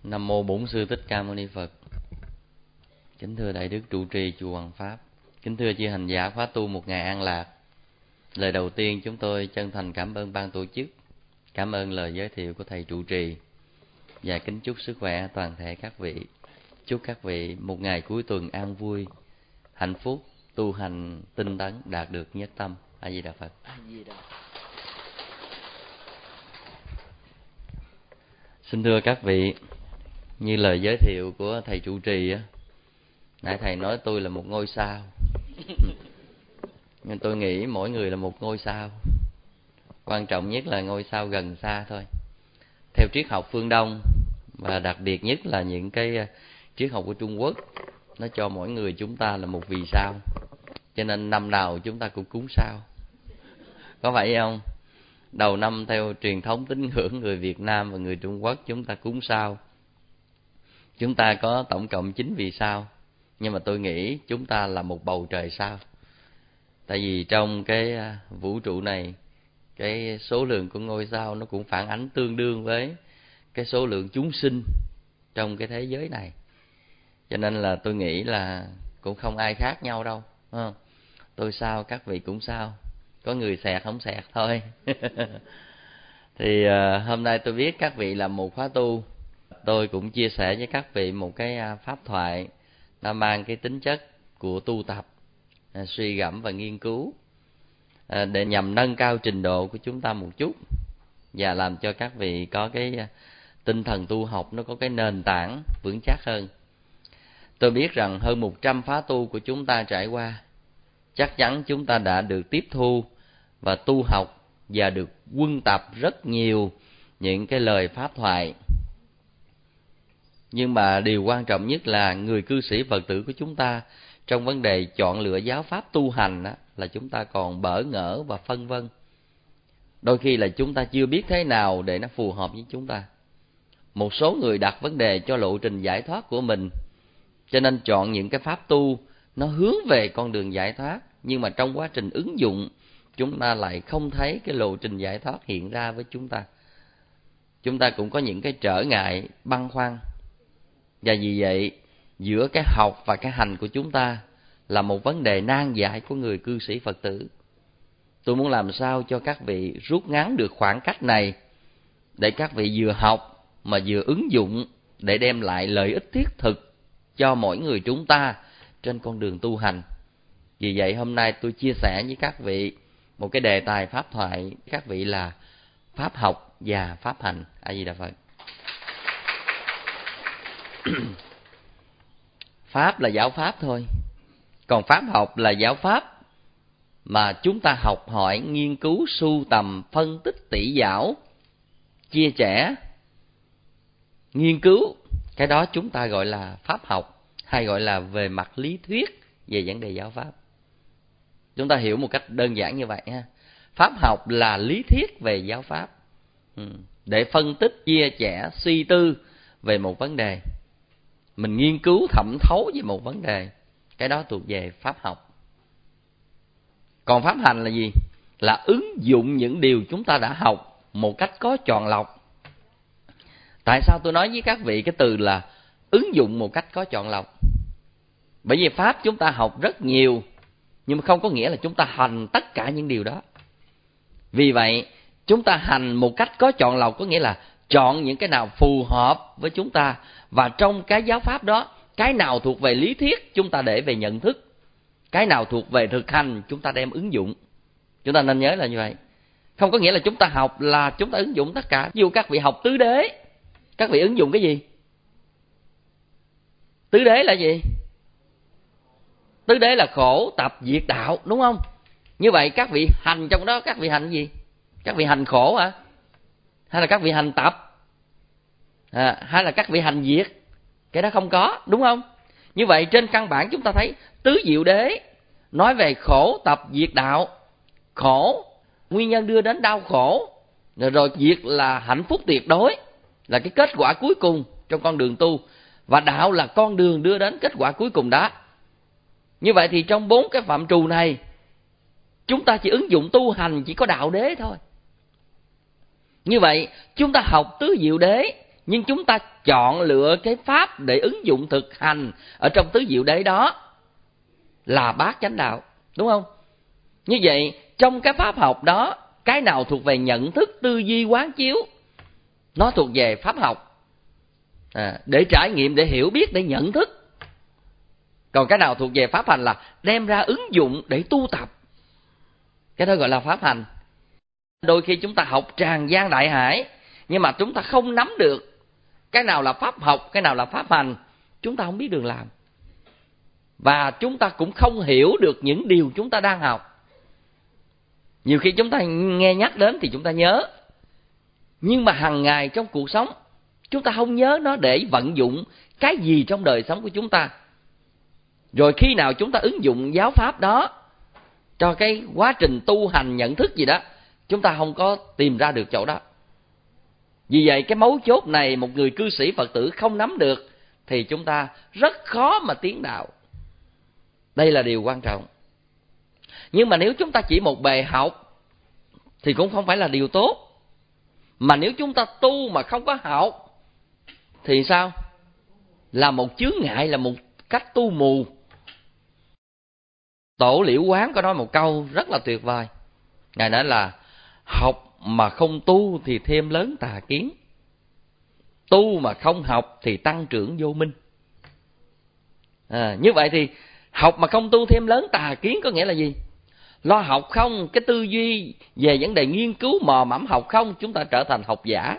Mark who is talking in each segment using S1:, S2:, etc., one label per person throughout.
S1: Nam mô Bổn Sư Thích Ca Mâu Ni Phật. Kính thưa đại đức trụ trì chùa Hoàng Pháp, kính thưa chư hành giả khóa tu một ngày an lạc. Lời đầu tiên chúng tôi chân thành cảm ơn ban tổ chức, cảm ơn lời giới thiệu của thầy trụ trì, và kính chúc sức khỏe toàn thể các vị. Chúc các vị một ngày cuối tuần an vui, hạnh phúc, tu hành tinh tấn, đạt được nhất tâm. A Di Đà Phật. Xin thưa các vị, như lời giới thiệu của thầy trụ trì á, nãy thầy nói tôi là một ngôi sao. Nhưng tôi nghĩ mỗi người là một ngôi sao. Quan trọng nhất là ngôi sao gần xa thôi. Theo triết học phương Đông, và đặc biệt nhất là những cái triết học của Trung Quốc, nó cho mỗi người chúng ta là một vì sao. Cho nên năm nào chúng ta cũng cúng sao. Có phải không? Đầu năm theo truyền thống tín ngưỡng người Việt Nam và người Trung Quốc, chúng ta cúng sao. Chúng ta có tổng cộng 9 vì sao. Nhưng mà tôi nghĩ chúng ta là một bầu trời sao. Tại vì trong cái vũ trụ này, cái số lượng của ngôi sao nó cũng phản ánh tương đương với cái số lượng chúng sinh trong cái thế giới này. Cho nên là tôi nghĩ là cũng không ai khác nhau đâu. Tôi sao, các vị cũng sao. Có người xẹt không xẹt thôi. Thì hôm nay tôi biết các vị là một khóa tu. Tôi cũng chia sẻ với các vị một cái pháp thoại nó mang cái tính chất của tu tập, suy gẫm và nghiên cứu, để nhằm nâng cao trình độ của chúng ta một chút, và làm cho các vị có cái tinh thần tu học nó có cái nền tảng vững chắc hơn. Tôi biết rằng hơn 100 khóa tu của chúng ta trải qua, chắc chắn chúng ta đã được tiếp thu và tu học và được quân tập rất nhiều những cái lời pháp thoại. Nhưng mà điều quan trọng nhất là người cư sĩ Phật tử của chúng ta trong vấn đề chọn lựa giáo pháp tu hành đó, là chúng ta còn bỡ ngỡ và phân vân. Đôi khi là chúng ta chưa biết thế nào để nó phù hợp với chúng ta. Một số người đặt vấn đề cho lộ trình giải thoát của mình, cho nên chọn những cái pháp tu nó hướng về con đường giải thoát. Nhưng mà trong quá trình ứng dụng, chúng ta lại không thấy cái lộ trình giải thoát hiện ra với chúng ta. Chúng ta cũng có những cái trở ngại, băn khoăn. Và vì vậy, giữa cái học và cái hành của chúng ta là một vấn đề nan giải của người cư sĩ Phật tử. Tôi muốn làm sao cho các vị rút ngắn được khoảng cách này, để các vị vừa học mà vừa ứng dụng, để đem lại lợi ích thiết thực cho mỗi người chúng ta trên con đường tu hành. Vì vậy hôm nay tôi chia sẻ với các vị một cái đề tài pháp thoại, các vị là pháp học và pháp hành. A Di Đà Phật. Pháp là giáo pháp thôi, còn pháp học là giáo pháp mà chúng ta học hỏi, nghiên cứu, sưu tầm, phân tích, tỉ dảo, chia sẻ, nghiên cứu. Cái đó chúng ta gọi là pháp học, hay gọi là về mặt lý thuyết về vấn đề giáo pháp. Chúng ta hiểu một cách đơn giản như vậy ha. Pháp học là lý thuyết về giáo pháp, để phân tích, chia sẻ, suy tư về một vấn đề. Mình nghiên cứu thẩm thấu về một vấn đề, cái đó thuộc về pháp học. Còn pháp hành là gì? Là ứng dụng những điều chúng ta đã học một cách có chọn lọc. Tại sao tôi nói với các vị cái từ là ứng dụng một cách có chọn lọc? Bởi vì pháp chúng ta học rất nhiều, nhưng mà không có nghĩa là chúng ta hành tất cả những điều đó. Vì vậy, chúng ta hành một cách có chọn lọc, có nghĩa là chọn những cái nào phù hợp với chúng ta. Và trong cái giáo pháp đó, cái nào thuộc về lý thuyết chúng ta để về nhận thức, cái nào thuộc về thực hành chúng ta đem ứng dụng. Chúng ta nên nhớ là như vậy. Không có nghĩa là chúng ta học là chúng ta ứng dụng tất cả. Ví dụ các vị học tứ đế, các vị ứng dụng cái gì? Tứ đế là gì? Tứ đế là khổ, tập, diệt, đạo, đúng không? Như vậy các vị hành trong đó, các vị hành gì? Các vị hành khổ hả? Hay là các vị hành tập? Hay là các vị hành diệt? Cái đó không có, đúng không? Như vậy trên căn bản chúng ta thấy tứ diệu đế nói về khổ, tập, diệt, đạo. Khổ, nguyên nhân đưa đến đau khổ, rồi diệt là hạnh phúc tuyệt đối, là cái kết quả cuối cùng trong con đường tu. Và đạo là con đường đưa đến kết quả cuối cùng đó. Như vậy thì trong 4 cái phạm trù này, chúng ta chỉ ứng dụng tu hành chỉ có đạo đế thôi. Như vậy chúng ta học tứ diệu đế nhưng chúng ta chọn lựa cái pháp để ứng dụng thực hành ở trong tứ diệu đế đó là bát chánh đạo, đúng không? Như vậy trong cái pháp học đó, cái nào thuộc về nhận thức, tư duy, quán chiếu, nó thuộc về pháp học, để trải nghiệm, để hiểu biết, để nhận thức. Còn cái nào thuộc về pháp hành là đem ra ứng dụng để tu tập, cái đó gọi là pháp hành. Đôi khi chúng ta học tràn gian đại hải, nhưng mà chúng ta không nắm được cái nào là pháp học, cái nào là pháp hành, chúng ta không biết đường làm. Và chúng ta cũng không hiểu được những điều chúng ta đang học. Nhiều khi chúng ta nghe nhắc đến thì chúng ta nhớ, nhưng mà hàng ngày trong cuộc sống chúng ta không nhớ nó để vận dụng cái gì trong đời sống của chúng ta. Rồi khi nào chúng ta ứng dụng giáo pháp đó cho cái quá trình tu hành nhận thức gì đó, chúng ta không có tìm ra được chỗ đó. Vì vậy cái mấu chốt này một người cư sĩ Phật tử không nắm được thì chúng ta rất khó mà tiến đạo. Đây là điều quan trọng. Nhưng mà nếu chúng ta chỉ một bề học thì cũng không phải là điều tốt. Mà nếu chúng ta tu mà không có học thì sao? Là một chướng ngại, là một cách tu mù. Tổ Liễu Quán có nói một câu rất là tuyệt vời. Ngài nói là học mà không tu thì thêm lớn tà kiến, tu mà không học thì tăng trưởng vô minh. Như vậy thì học mà không tu thêm lớn tà kiến có nghĩa là gì? Lo học không, cái tư duy về vấn đề nghiên cứu mò mẫm học không, chúng ta trở thành học giả.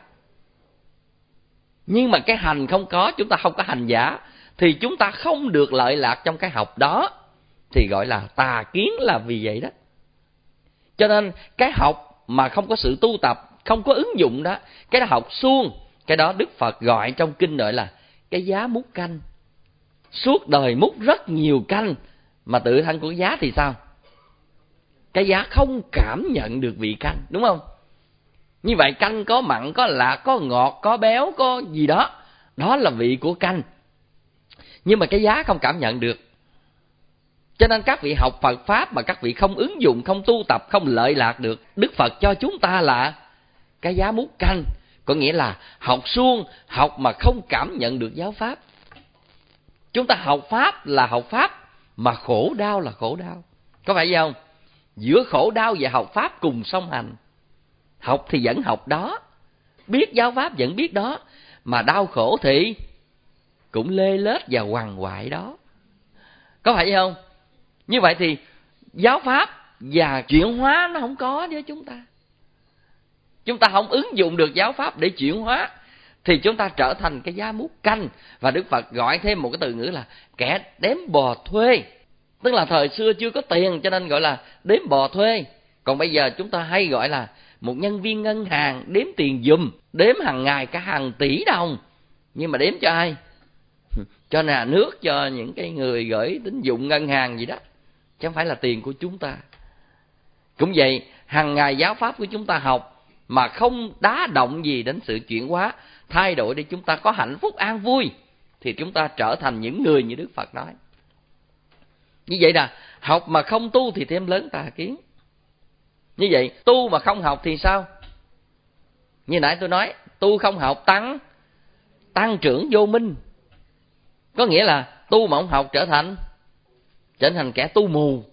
S1: Nhưng mà cái hành không có, chúng ta không có hành giả, thì chúng ta không được lợi lạc trong cái học đó, thì gọi là tà kiến, là vì vậy đó. Cho nên cái học mà không có sự tu tập, không có ứng dụng đó, cái đó học suông. Cái đó Đức Phật gọi trong kinh gọi là cái giá múc canh. Suốt đời múc rất nhiều canh, mà tự thân của giá thì sao? Cái giá không cảm nhận được vị canh, đúng không? Như vậy canh có mặn, có lạ, có ngọt, có béo, có gì đó, đó là vị của canh. Nhưng mà cái giá không cảm nhận được. Cho nên các vị học Phật Pháp mà các vị không ứng dụng, không tu tập, không lợi lạc được, Đức Phật cho chúng ta là cái giá múc canh. Có nghĩa là học suông, học mà không cảm nhận được giáo Pháp. Chúng ta học Pháp là học Pháp, mà khổ đau là khổ đau. Có phải vậy không? Giữa khổ đau và học Pháp cùng song hành. Học thì vẫn học đó, biết giáo Pháp vẫn biết đó, mà đau khổ thì cũng lê lết và quằn quại đó. Có phải vậy không? Như vậy thì giáo Pháp và chuyển hóa nó không có với chúng ta. Chúng ta không ứng dụng được giáo Pháp để chuyển hóa, thì chúng ta trở thành cái giá múc canh. Và Đức Phật gọi thêm một cái từ ngữ là kẻ đếm bò thuê. Tức là thời xưa chưa có tiền cho nên gọi là đếm bò thuê. Còn bây giờ chúng ta hay gọi là một nhân viên ngân hàng đếm tiền giùm, đếm hàng ngày cả hàng tỷ đồng. Nhưng mà đếm cho ai? Cho nhà nước, cho những cái người gửi tín dụng ngân hàng gì đó, chứ không phải là tiền của chúng ta. Cũng vậy, hàng ngày giáo Pháp của chúng ta học mà không đá động gì đến sự chuyển hóa, thay đổi để chúng ta có hạnh phúc an vui, thì chúng ta trở thành những người như Đức Phật nói. Như vậy là học mà không tu thì thêm lớn tà kiến. Như vậy tu mà không học thì sao? Như nãy tôi nói, tu không học tăng trưởng vô minh. Có nghĩa là tu mà không học trở thành kẻ tu mù.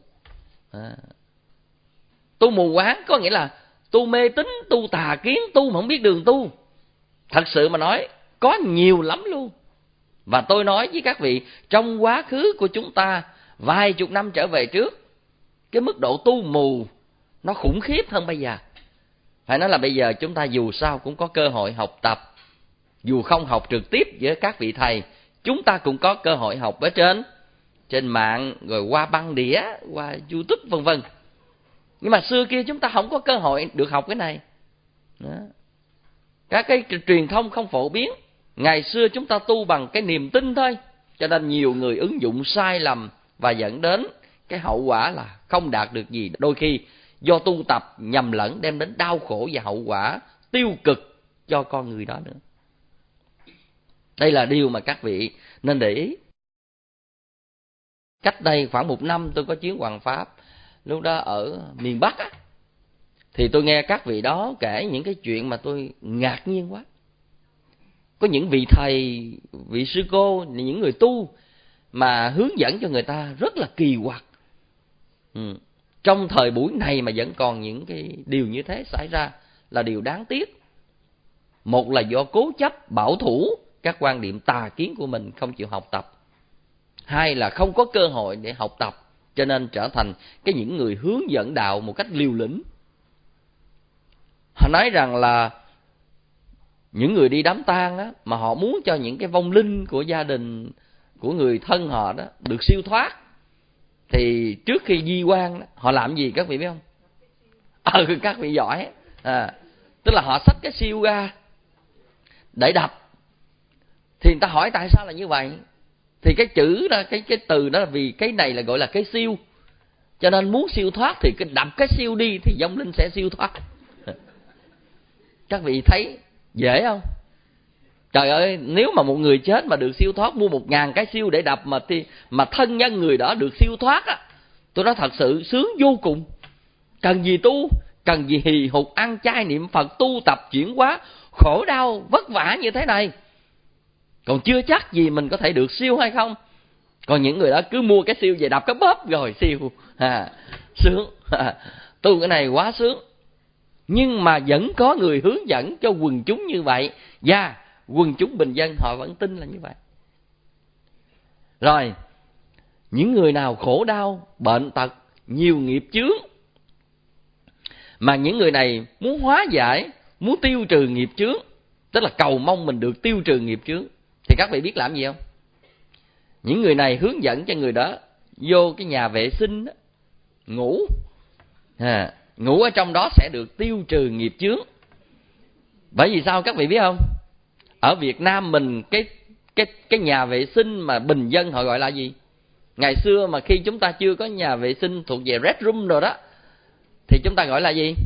S1: Tu mù quáng có nghĩa là tu mê tín, tu tà kiến, tu mà không biết đường tu. Thật sự mà nói, có nhiều lắm luôn. Và tôi nói với các vị, trong quá khứ của chúng ta, vài chục năm trở về trước, cái mức độ tu mù nó khủng khiếp hơn bây giờ. Phải nói là bây giờ chúng ta dù sao cũng có cơ hội học tập. Dù không học trực tiếp với các vị thầy, chúng ta cũng có cơ hội học ở trên mạng, rồi qua băng đĩa, qua YouTube vân vân. Nhưng mà xưa kia chúng ta không có cơ hội được học cái này đó. Các cái truyền thông không phổ biến. Ngày xưa chúng ta tu bằng cái niềm tin thôi, cho nên nhiều người ứng dụng sai lầm và dẫn đến cái hậu quả là không đạt được gì. Đôi khi do tu tập nhầm lẫn đem đến đau khổ và hậu quả tiêu cực cho con người đó nữa. Đây là điều mà các vị nên để ý. Cách đây khoảng 1 năm tôi có chuyến hoằng Pháp, lúc đó ở miền Bắc á, thì tôi nghe các vị đó kể những cái chuyện mà tôi ngạc nhiên quá. có những vị thầy, vị sư cô, những người tu mà hướng dẫn cho người ta rất là kỳ quặc. Trong thời buổi này mà vẫn còn những cái điều như thế xảy ra là điều đáng tiếc. Một là do cố chấp bảo thủ các quan điểm tà kiến của mình, không chịu học tập. Hai là không có cơ hội để học tập, cho nên trở thành những người hướng dẫn đạo một cách liều lĩnh. Họ nói rằng là những người đi đám tang á, mà họ muốn cho những cái vong linh của gia đình, của người thân họ đó được siêu thoát, thì trước khi di quan họ làm gì các vị biết không? Các vị giỏi. Tức là họ xách cái siêu ra để đập. Thì người ta hỏi tại sao là như vậy? Thì cái chữ đó, cái từ đó là vì cái này là gọi là cái siêu. Cho nên muốn siêu thoát thì cứ đập cái siêu đi thì vong linh sẽ siêu thoát. Các vị thấy dễ không? Trời ơi, nếu mà một người chết mà được siêu thoát, mua 1000 cái siêu để đập mà thân nhân người đó được siêu thoát á, tôi nói thật sự sướng vô cùng. Cần gì tu, cần gì hì hục ăn chay niệm Phật, tu tập chuyển hóa, khổ đau vất vả như thế này. Còn chưa chắc gì mình có thể được siêu hay không. Còn những người đó cứ mua cái siêu về đập cái bóp rồi siêu. Sướng. Tu cái này quá sướng. Nhưng mà vẫn có người hướng dẫn cho quần chúng như vậy, và quần chúng bình dân họ vẫn tin là như vậy. Rồi, những người nào khổ đau, bệnh tật, nhiều nghiệp chướng, mà những người này muốn hóa giải, muốn tiêu trừ nghiệp chướng, tức là cầu mong mình được tiêu trừ nghiệp chướng, thì các vị biết làm gì không? Những người này hướng dẫn cho người đó vô cái nhà vệ sinh đó, ngủ. Ngủ ở trong đó sẽ được tiêu trừ nghiệp chướng. Bởi vì sao các vị biết không? Ở Việt Nam mình cái nhà vệ sinh mà bình dân họ gọi là gì? Ngày xưa mà khi chúng ta chưa có nhà vệ sinh thuộc về red room rồi đó, thì chúng ta gọi là gì?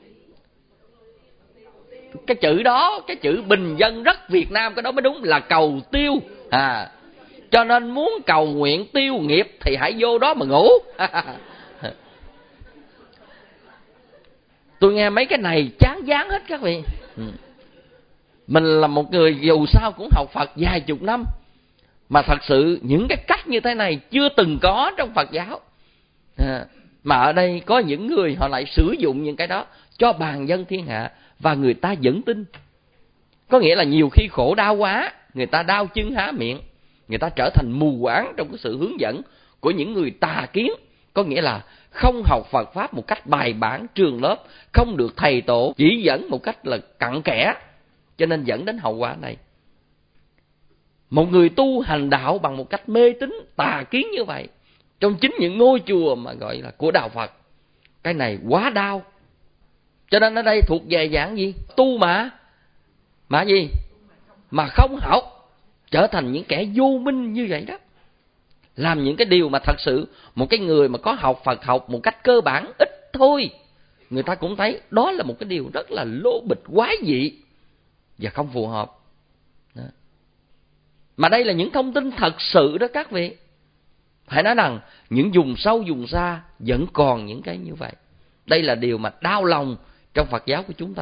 S1: Cái chữ đó, cái chữ bình dân rất Việt Nam, cái đó mới đúng, là cầu tiêu. Cho nên muốn cầu nguyện tiêu nghiệp thì hãy vô đó mà ngủ. Tôi nghe mấy cái này chán dán hết các vị. Mình là một người dù sao cũng học Phật vài chục năm, mà thật sự những cái cách như thế này chưa từng có trong Phật giáo. Mà ở đây có những người họ lại sử dụng những cái đó cho bàn dân thiên hạ, và người ta vẫn tin. Có nghĩa là nhiều khi khổ đau quá, người ta đau chân há miệng, người ta trở thành mù quáng trong cái sự hướng dẫn của những người tà kiến. Có nghĩa là không học Phật Pháp một cách bài bản trường lớp, không được thầy tổ chỉ dẫn một cách là cặn kẽ, cho nên dẫn đến hậu quả này. Một người tu hành đạo bằng một cách mê tín tà kiến như vậy, trong chính những ngôi chùa mà gọi là của đạo Phật, cái này quá đau. Cho nên ở đây thuộc về dạng gì? Tu mà gì? Mà không học, trở thành những kẻ vô minh như vậy đó. Làm những cái điều mà thật sự một cái người mà có học Phật học một cách cơ bản ít thôi, người ta cũng thấy đó là một cái điều rất là lố bịch quái dị và không phù hợp đó. Mà đây là những thông tin thật sự đó các vị. Phải nói rằng những vùng sâu vùng xa vẫn còn những cái như vậy. Đây là điều mà đau lòng trong Phật giáo của chúng ta.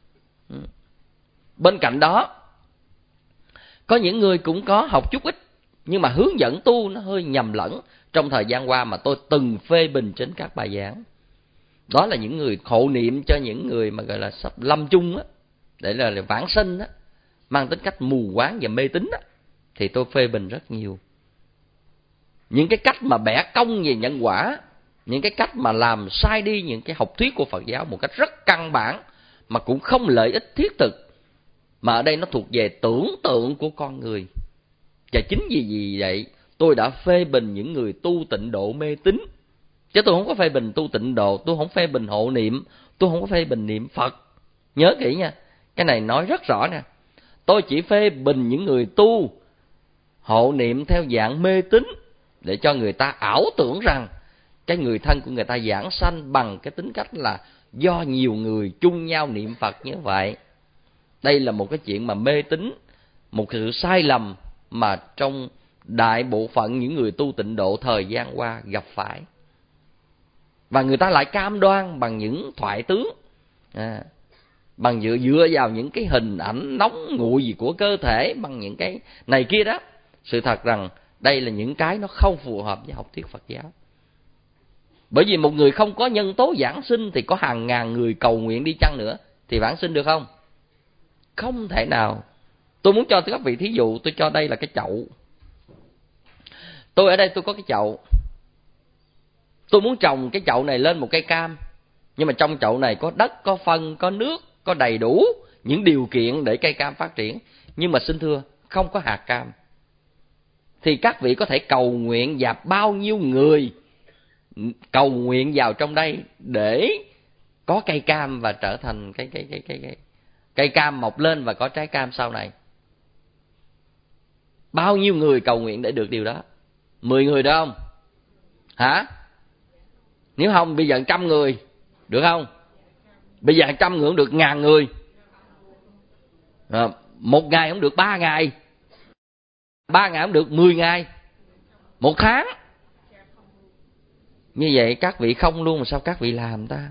S1: Bên cạnh đó, có những người cũng có học chút ít, nhưng mà hướng dẫn tu nó hơi nhầm lẫn trong thời gian qua mà tôi từng phê bình trên các bài giảng. Đó là những người hộ niệm cho những người mà gọi là sắp lâm chung á, để là vãng sinh á, mang tính cách mù quáng và mê tín á, thì tôi phê bình rất nhiều. Những cái cách mà bẻ cong về nhân quả, những cái cách mà làm sai đi những cái học thuyết của Phật giáo một cách rất căn bản, mà cũng không lợi ích thiết thực, mà ở đây nó thuộc về tưởng tượng của con người. Và chính vì vậy tôi đã phê bình những người tu tịnh độ mê tín. Chứ tôi không có phê bình tu tịnh độ, tôi không phê bình hộ niệm, tôi không có phê bình niệm Phật. Nhớ kỹ nha, cái này nói rất rõ nè. Tôi chỉ phê bình những người tu hộ niệm theo dạng mê tín, để cho người ta ảo tưởng rằng cái người thân của người ta giảng sanh bằng cái tính cách là do nhiều người chung nhau niệm Phật như vậy. Đây là một cái chuyện mà mê tín, một sự sai lầm mà trong đại bộ phận những người tu tịnh độ thời gian qua gặp phải. Và người ta lại cam đoan bằng những thoại tướng. bằng dựa vào những cái hình ảnh nóng nguội gì của cơ thể, bằng những cái này kia đó. Sự thật rằng đây là những cái nó không phù hợp với học thuyết Phật giáo. Bởi vì một người không có nhân tố giảng sinh thì có hàng ngàn người cầu nguyện đi chăng nữa thì vãng sinh được không? Không thể nào. Tôi muốn cho các vị thí dụ, tôi cho đây là cái chậu. Tôi ở đây tôi có cái chậu. Tôi muốn trồng cái chậu này lên một cây cam. Nhưng mà trong chậu này có đất, có phân, có nước, có đầy đủ những điều kiện để cây cam phát triển. Nhưng mà xin thưa, không có hạt cam. Thì các vị có thể cầu nguyện và bao nhiêu người cầu nguyện vào trong đây để có cây cam và trở thành cây cam mọc lên và có trái cam sau này. Bao nhiêu người cầu nguyện để được điều đó? 10 người được không? Hả? Nếu không bây giờ 100 người được không? Bây giờ 100 người không được 1000 người. Một ngày không được 3 ngày. 3 ngày không được 10 ngày. Một tháng. Như vậy các vị không luôn mà sao các vị làm ta?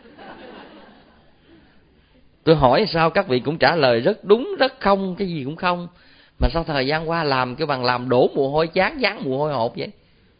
S1: Tôi hỏi sao các vị cũng trả lời rất đúng, rất không, cái gì cũng không. Mà sao thời gian qua làm cái bằng làm đổ mồ hôi chán, dán mồ hôi hột vậy?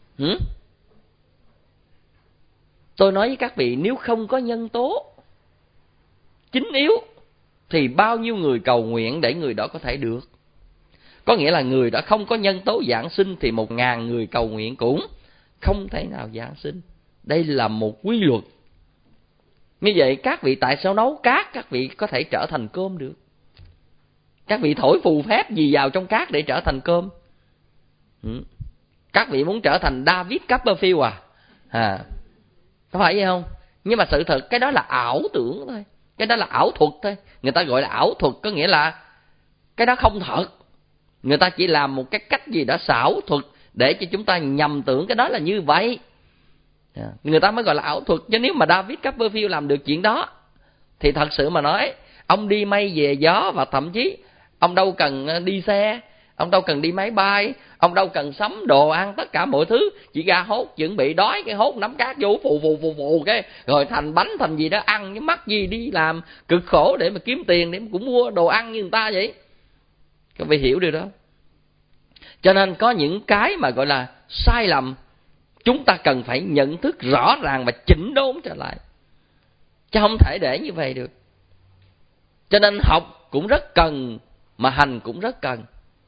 S1: Tôi nói với các vị, nếu không có nhân tố chính yếu thì bao nhiêu người cầu nguyện để người đó có thể được. Có nghĩa là người đã không có nhân tố giảng sinh thì 1000 người cầu nguyện cũng không thể nào giảng sinh. Đây là một quy luật. Như vậy các vị tại sao nấu cát các vị có thể trở thành cơm được? Các vị thổi phù phép gì vào trong cát để trở thành cơm? Các vị muốn trở thành David Copperfield có phải vậy không? Nhưng mà sự thật cái đó là ảo tưởng thôi. Cái đó là ảo thuật thôi. Người ta gọi là ảo thuật, có nghĩa là cái đó không thật. Người ta chỉ làm một cái cách gì đó xảo thuật để cho chúng ta nhầm tưởng cái đó là như vậy. Người ta mới gọi là ảo thuật. Chứ nếu mà David Copperfield làm được chuyện đó thì thật sự mà nói, ông đi mây về gió, và thậm chí ông đâu cần đi xe, ông đâu cần đi máy bay, ông đâu cần sắm đồ ăn, tất cả mọi thứ chỉ ra hốt, chuẩn bị đói cái hốt nắm cát vô phù cái rồi thành bánh thành gì đó ăn, chứ mắc gì đi làm cực khổ để mà kiếm tiền để mà cũng mua đồ ăn như người ta vậy. Các vị hiểu điều đó. Cho nên có những cái mà gọi là sai lầm, chúng ta cần phải nhận thức rõ ràng và chỉnh đốn trở lại, chứ không thể để như vậy được. Cho nên học cũng rất cần, mà hành cũng rất cần.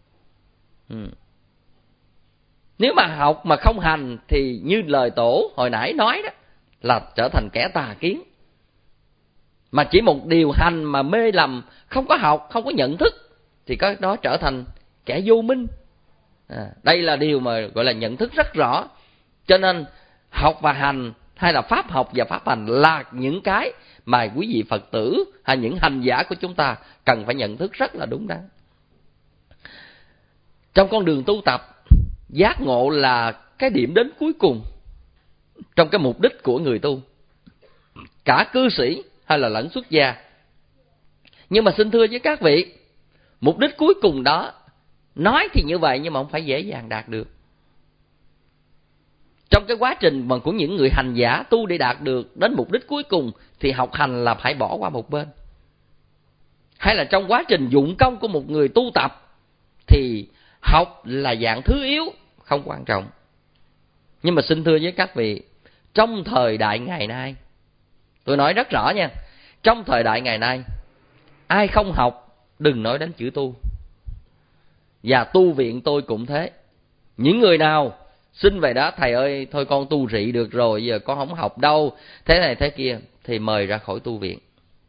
S1: Nếu mà học mà không hành thì như lời tổ hồi nãy nói đó, là trở thành kẻ tà kiến. Mà chỉ một điều hành mà mê lầm, không có học, không có nhận thức, thì có đó trở thành kẻ vô minh. Đây là điều mà gọi là nhận thức rất rõ. Cho nên học và hành, hay là pháp học và pháp hành, là những cái mà quý vị Phật tử hay những hành giả của chúng ta cần phải nhận thức rất là đúng đắn. Trong con đường tu tập, giác ngộ là cái điểm đến cuối cùng trong cái mục đích của người tu, cả cư sĩ hay là lẫn xuất gia. Nhưng mà xin thưa với các vị, mục đích cuối cùng đó nói thì như vậy nhưng mà không phải dễ dàng đạt được. Trong cái quá trình mà của những người hành giả tu để đạt được đến mục đích cuối cùng thì học hành là phải bỏ qua một bên. Hay là trong quá trình dụng công của một người tu tập thì học là dạng thứ yếu, không quan trọng. Nhưng mà xin thưa với các vị, trong thời đại ngày nay, tôi nói rất rõ nha, trong thời đại ngày nay, ai không học đừng nói đến chữ tu. Và tu viện tôi cũng thế. Những người nào xin về đó, thầy ơi thôi con tu rị được rồi, giờ con không học đâu, thế này thế kia, thì mời ra khỏi tu viện.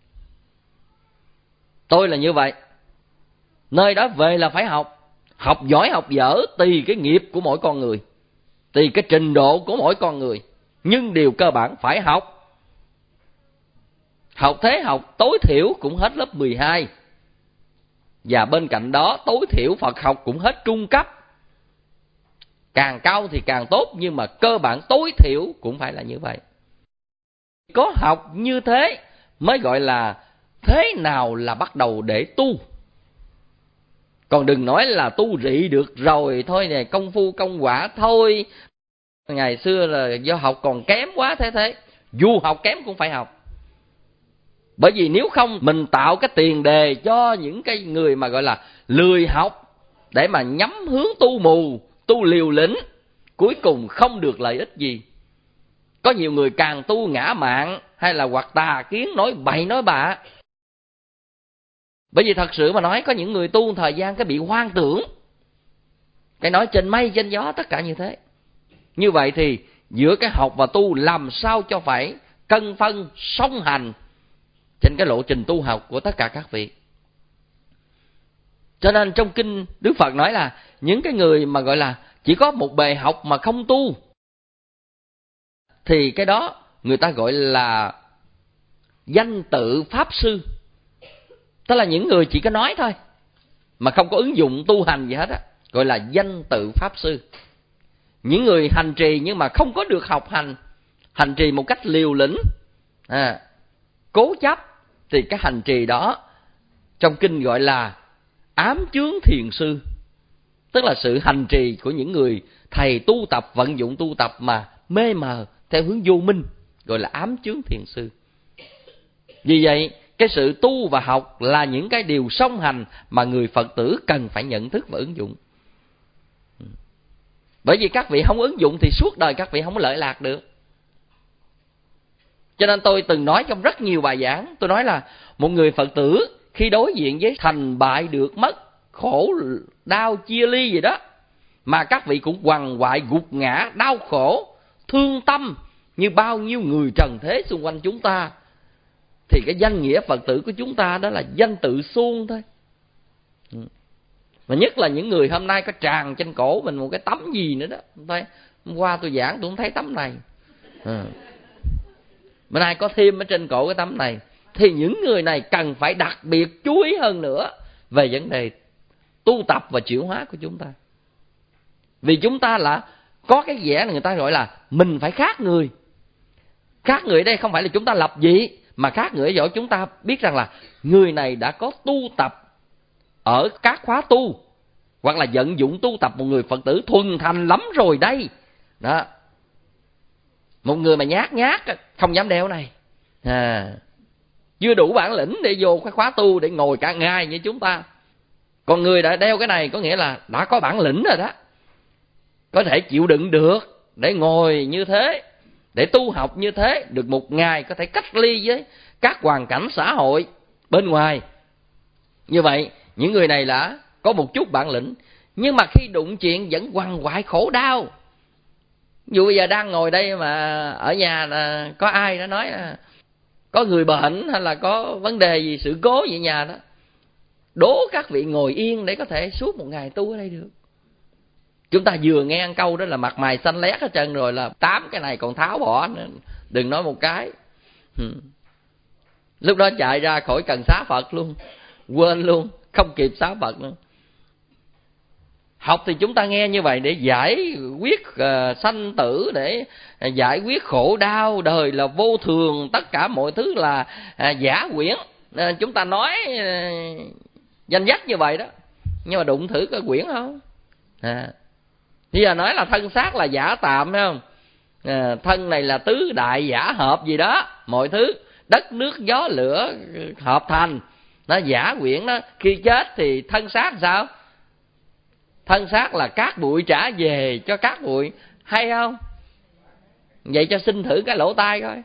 S1: Tôi là như vậy. Nơi đó về là phải học. Học giỏi học dở tùy cái nghiệp của mỗi con người, tùy cái trình độ của mỗi con người, nhưng điều cơ bản phải học. Học thế học tối thiểu cũng hết lớp 12. Và bên cạnh đó tối thiểu Phật học cũng hết trung cấp. Càng cao thì càng tốt, nhưng mà cơ bản tối thiểu cũng phải là như vậy. Có học như thế mới gọi là thế nào là bắt đầu để tu. Còn đừng nói là tu rị được rồi, thôi này công phu công quả thôi. Ngày xưa là do học còn kém quá thế. Dù học kém cũng phải học. Bởi vì nếu không mình tạo cái tiền đề cho những cái người mà gọi là lười học để mà nhắm hướng tu mù, tu liều lĩnh, cuối cùng không được lợi ích gì. Có nhiều người càng tu ngã mạn hay là hoặc tà kiến, nói bậy nói bạ. Bởi vì thật sự mà nói, có những người tu thời gian cái bị hoang tưởng, cái nói trên mây trên gió, tất cả như thế. Như vậy thì giữa cái học và tu làm sao cho phải cân phân song hành trên cái lộ trình tu học của tất cả các vị. Cho nên trong kinh Đức Phật nói là những cái người mà gọi là chỉ có một bề học mà không tu, thì cái đó người ta gọi là danh tự pháp sư. Tức là những người chỉ có nói thôi mà không có ứng dụng tu hành gì hết á, gọi là danh tự pháp sư. Những người hành trì nhưng mà không có được học hành trì một cách liều lĩnh, cố chấp, thì cái hành trì đó trong kinh gọi là ám chướng thiền sư. Tức là sự hành trì của những người thầy tu tập, vận dụng tu tập mà mê mờ theo hướng vô minh, gọi là ám chướng thiền sư. Vì vậy cái sự tu và học là những cái điều song hành mà người Phật tử cần phải nhận thức và ứng dụng. Bởi vì các vị không ứng dụng thì suốt đời các vị không có lợi lạc được. Cho nên tôi từng nói trong rất nhiều bài giảng, tôi nói là một người Phật tử khi đối diện với thành bại được mất, khổ đau chia ly gì đó, mà các vị cũng quằn quại gục ngã, đau khổ, thương tâm như bao nhiêu người trần thế xung quanh chúng ta, thì cái danh nghĩa Phật tử của chúng ta đó là danh tự suông thôi. Mà nhất là những người hôm nay có tràn trên cổ mình một cái tấm gì nữa đó. Hôm qua tôi giảng tôi không thấy tấm này, bữa nay có thêm ở trên cổ cái tấm này. Thì những người này cần phải đặc biệt chú ý hơn nữa về vấn đề tu tập và chuyển hóa của chúng ta. Vì chúng ta là có cái vẻ là người ta gọi là mình phải khác người. Khác người ở đây không phải là chúng ta lập dị, mà khác người ở chỗ chúng ta biết rằng là người này đã có tu tập ở các khóa tu, hoặc là vận dụng tu tập một người Phật tử thuần thành lắm rồi đây. Đó. Một người mà nhát không dám đeo này, chưa đủ bản lĩnh để vô cái khóa tu để ngồi cả ngày như chúng ta. Còn người đã đeo cái này có nghĩa là đã có bản lĩnh rồi đó, có thể chịu đựng được để ngồi như thế, để tu học như thế, được một ngày có thể cách ly với các hoàn cảnh xã hội bên ngoài. Như vậy những người này là có một chút bản lĩnh, nhưng mà khi đụng chuyện vẫn quằn quại khổ đau. Dù bây giờ đang ngồi đây mà ở nhà là có ai đó nói là có người bệnh hay là có vấn đề gì, sự cố gì nhà đó, đố các vị ngồi yên để có thể suốt một ngày tu ở đây được. Chúng ta vừa nghe ăn câu đó là mặt mày xanh lét hết trơn rồi, là 8 cái này còn tháo bỏ nữa, đừng nói một cái. Lúc đó chạy ra khỏi cần xá Phật luôn, quên luôn, không kịp xá Phật nữa. Học thì chúng ta nghe như vậy để giải quyết sanh tử, để giải quyết khổ đau. Đời là vô thường, tất cả mọi thứ là giả quyển. Chúng ta nói danh dắt như vậy đó, nhưng mà đụng thử cái quyển không? Bây giờ nói là thân xác là giả tạm, phải không? Thân này là tứ đại giả hợp gì đó, mọi thứ đất nước gió lửa hợp thành, nó giả quyển đó. Khi chết thì thân xác sao? Thân xác là cát bụi trả về cho cát bụi, hay không? Vậy cho xin thử cái lỗ tai coi,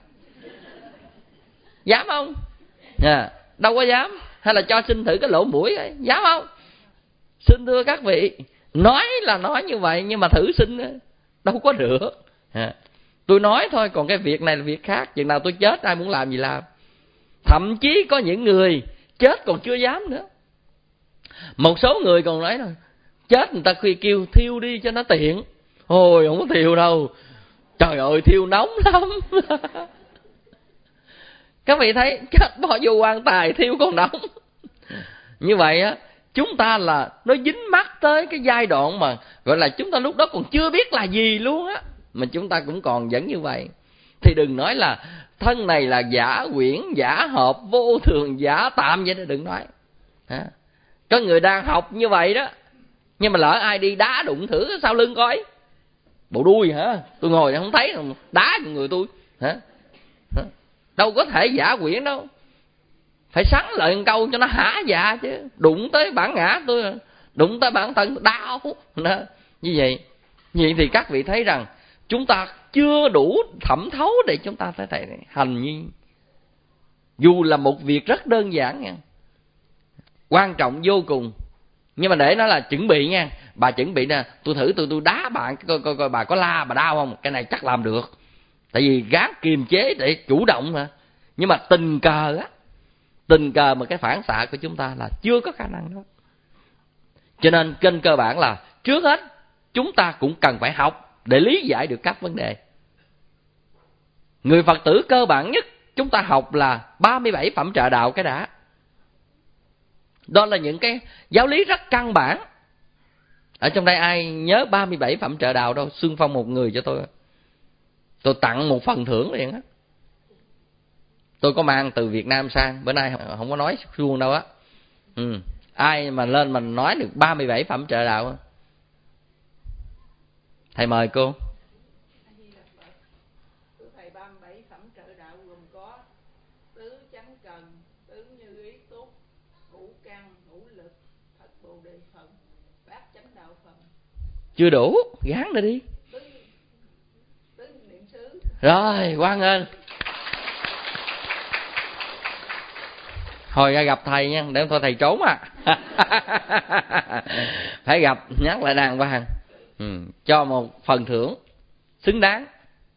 S1: dám không? Đâu có dám. Hay là cho xin thử cái lỗ mũi coi, dám không? Xin thưa các vị, nói là nói như vậy, nhưng mà thử xin đâu có được. Tôi nói thôi, còn cái việc này là việc khác. Chừng nào tôi chết ai muốn làm gì làm. Thậm chí có những người chết còn chưa dám nữa. Một số người còn nói rồi, chết người ta khi kêu thiêu đi cho nó tiện. Ôi không có thiêu đâu, trời ơi thiêu nóng lắm. Các vị thấy chết bỏ vô quan tài thiêu còn nóng. Như vậy á, chúng ta là nó dính mắc tới cái giai đoạn mà gọi là chúng ta lúc đó còn chưa biết là gì luôn á, mà chúng ta cũng còn vẫn như vậy. Thì đừng nói là thân này là giả quyển, giả hợp, vô thường, giả tạm vậy đó, đừng nói. Có người đang học như vậy đó, nhưng mà lỡ ai đi đá đụng thử sau lưng coi, bộ đuôi hả, tôi ngồi không thấy đá người tôi hả? Đâu có thể giả quyển đâu. phải sắn lại một câu cho nó hả dạ chứ. Đụng tới bản ngã tôi, đụng tới bản thân đau đó. Như vậy thì các vị thấy rằng chúng ta chưa đủ thẩm thấu để chúng ta phải hành như, dù là một việc rất đơn giản nha, quan trọng vô cùng. Nhưng mà để nó là chuẩn bị nha. Bà chuẩn bị nè, tôi thử tôi đá bạn coi bà có la bà đau không. Cái này chắc làm được, tại vì gán kiềm chế để chủ động mà. Nhưng mà tình cờ mà cái phản xạ của chúng ta là chưa có khả năng đó. Cho nên trên cơ bản là trước hết chúng ta cũng cần phải học để lý giải được các vấn đề. Người Phật tử cơ bản nhất chúng ta học là 37 phẩm trợ đạo cái đã. Đó là những cái giáo lý rất căn bản. Ở trong đây ai nhớ 37 phẩm trợ đạo đâu, xưng phong một người cho tôi tặng một phần thưởng liền á. Tôi có mang từ Việt Nam sang, bữa nay không có nói suông đâu á. Ai mà lên mà nói được 37 phẩm trợ đạo, thầy mời cô.
S2: Thầy 37 phẩm trợ đạo gồm có tứ chánh cần, tứ như ý túc, ngũ căn, ngũ lực, thất bồ đề phần, bát chánh đạo phần.
S1: Chưa đủ, gán ra đi.
S2: Tứ niệm xứ.
S1: Rồi, hoan nghênh. Hồi ra gặp thầy nha, để thôi thầy trốn à. Phải gặp, nhắc lại đàng hoàng. Cho một phần thưởng xứng đáng.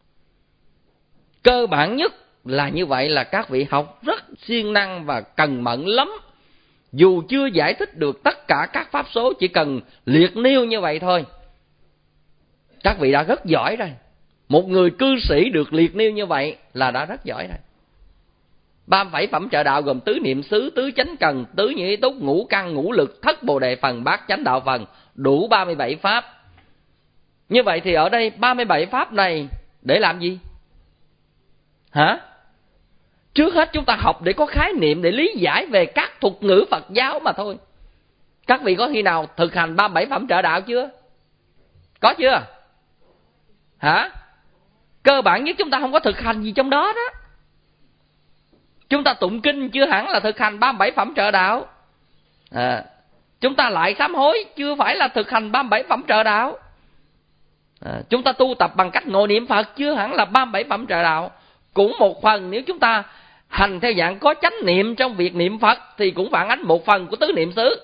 S1: Cơ bản nhất là như vậy, là các vị học rất siêng năng và cần mẫn lắm. Dù chưa giải thích được tất cả các pháp số, chỉ cần liệt nêu như vậy thôi, các vị đã rất giỏi rồi. Một người cư sĩ được liệt nêu như vậy là đã rất giỏi rồi. 37 phẩm trợ đạo gồm tứ niệm xứ, tứ chánh cần, tứ như ý túc, ngũ căn, ngũ lực, thất bồ đề phần, bát chánh đạo phần, đủ 37 pháp. Như vậy thì ở đây 37 pháp này để làm gì? Hả? Trước hết chúng ta học để có khái niệm, để lý giải về các thuật ngữ Phật giáo mà thôi. Các vị có khi nào thực hành 37 phẩm trợ đạo chưa? Có chưa? Hả? Cơ bản nhất chúng ta không có thực hành gì trong đó đó. Chúng ta tụng kinh chưa hẳn là thực hành 37 phẩm trợ đạo. Chúng ta lại sám hối chưa phải là thực hành 37 phẩm trợ đạo. Chúng ta tu tập bằng cách ngồi niệm Phật chưa hẳn là 37 phẩm trợ đạo. Cũng một phần nếu chúng ta hành theo dạng có chánh niệm trong việc niệm Phật thì cũng phản ánh một phần của tứ niệm xứ.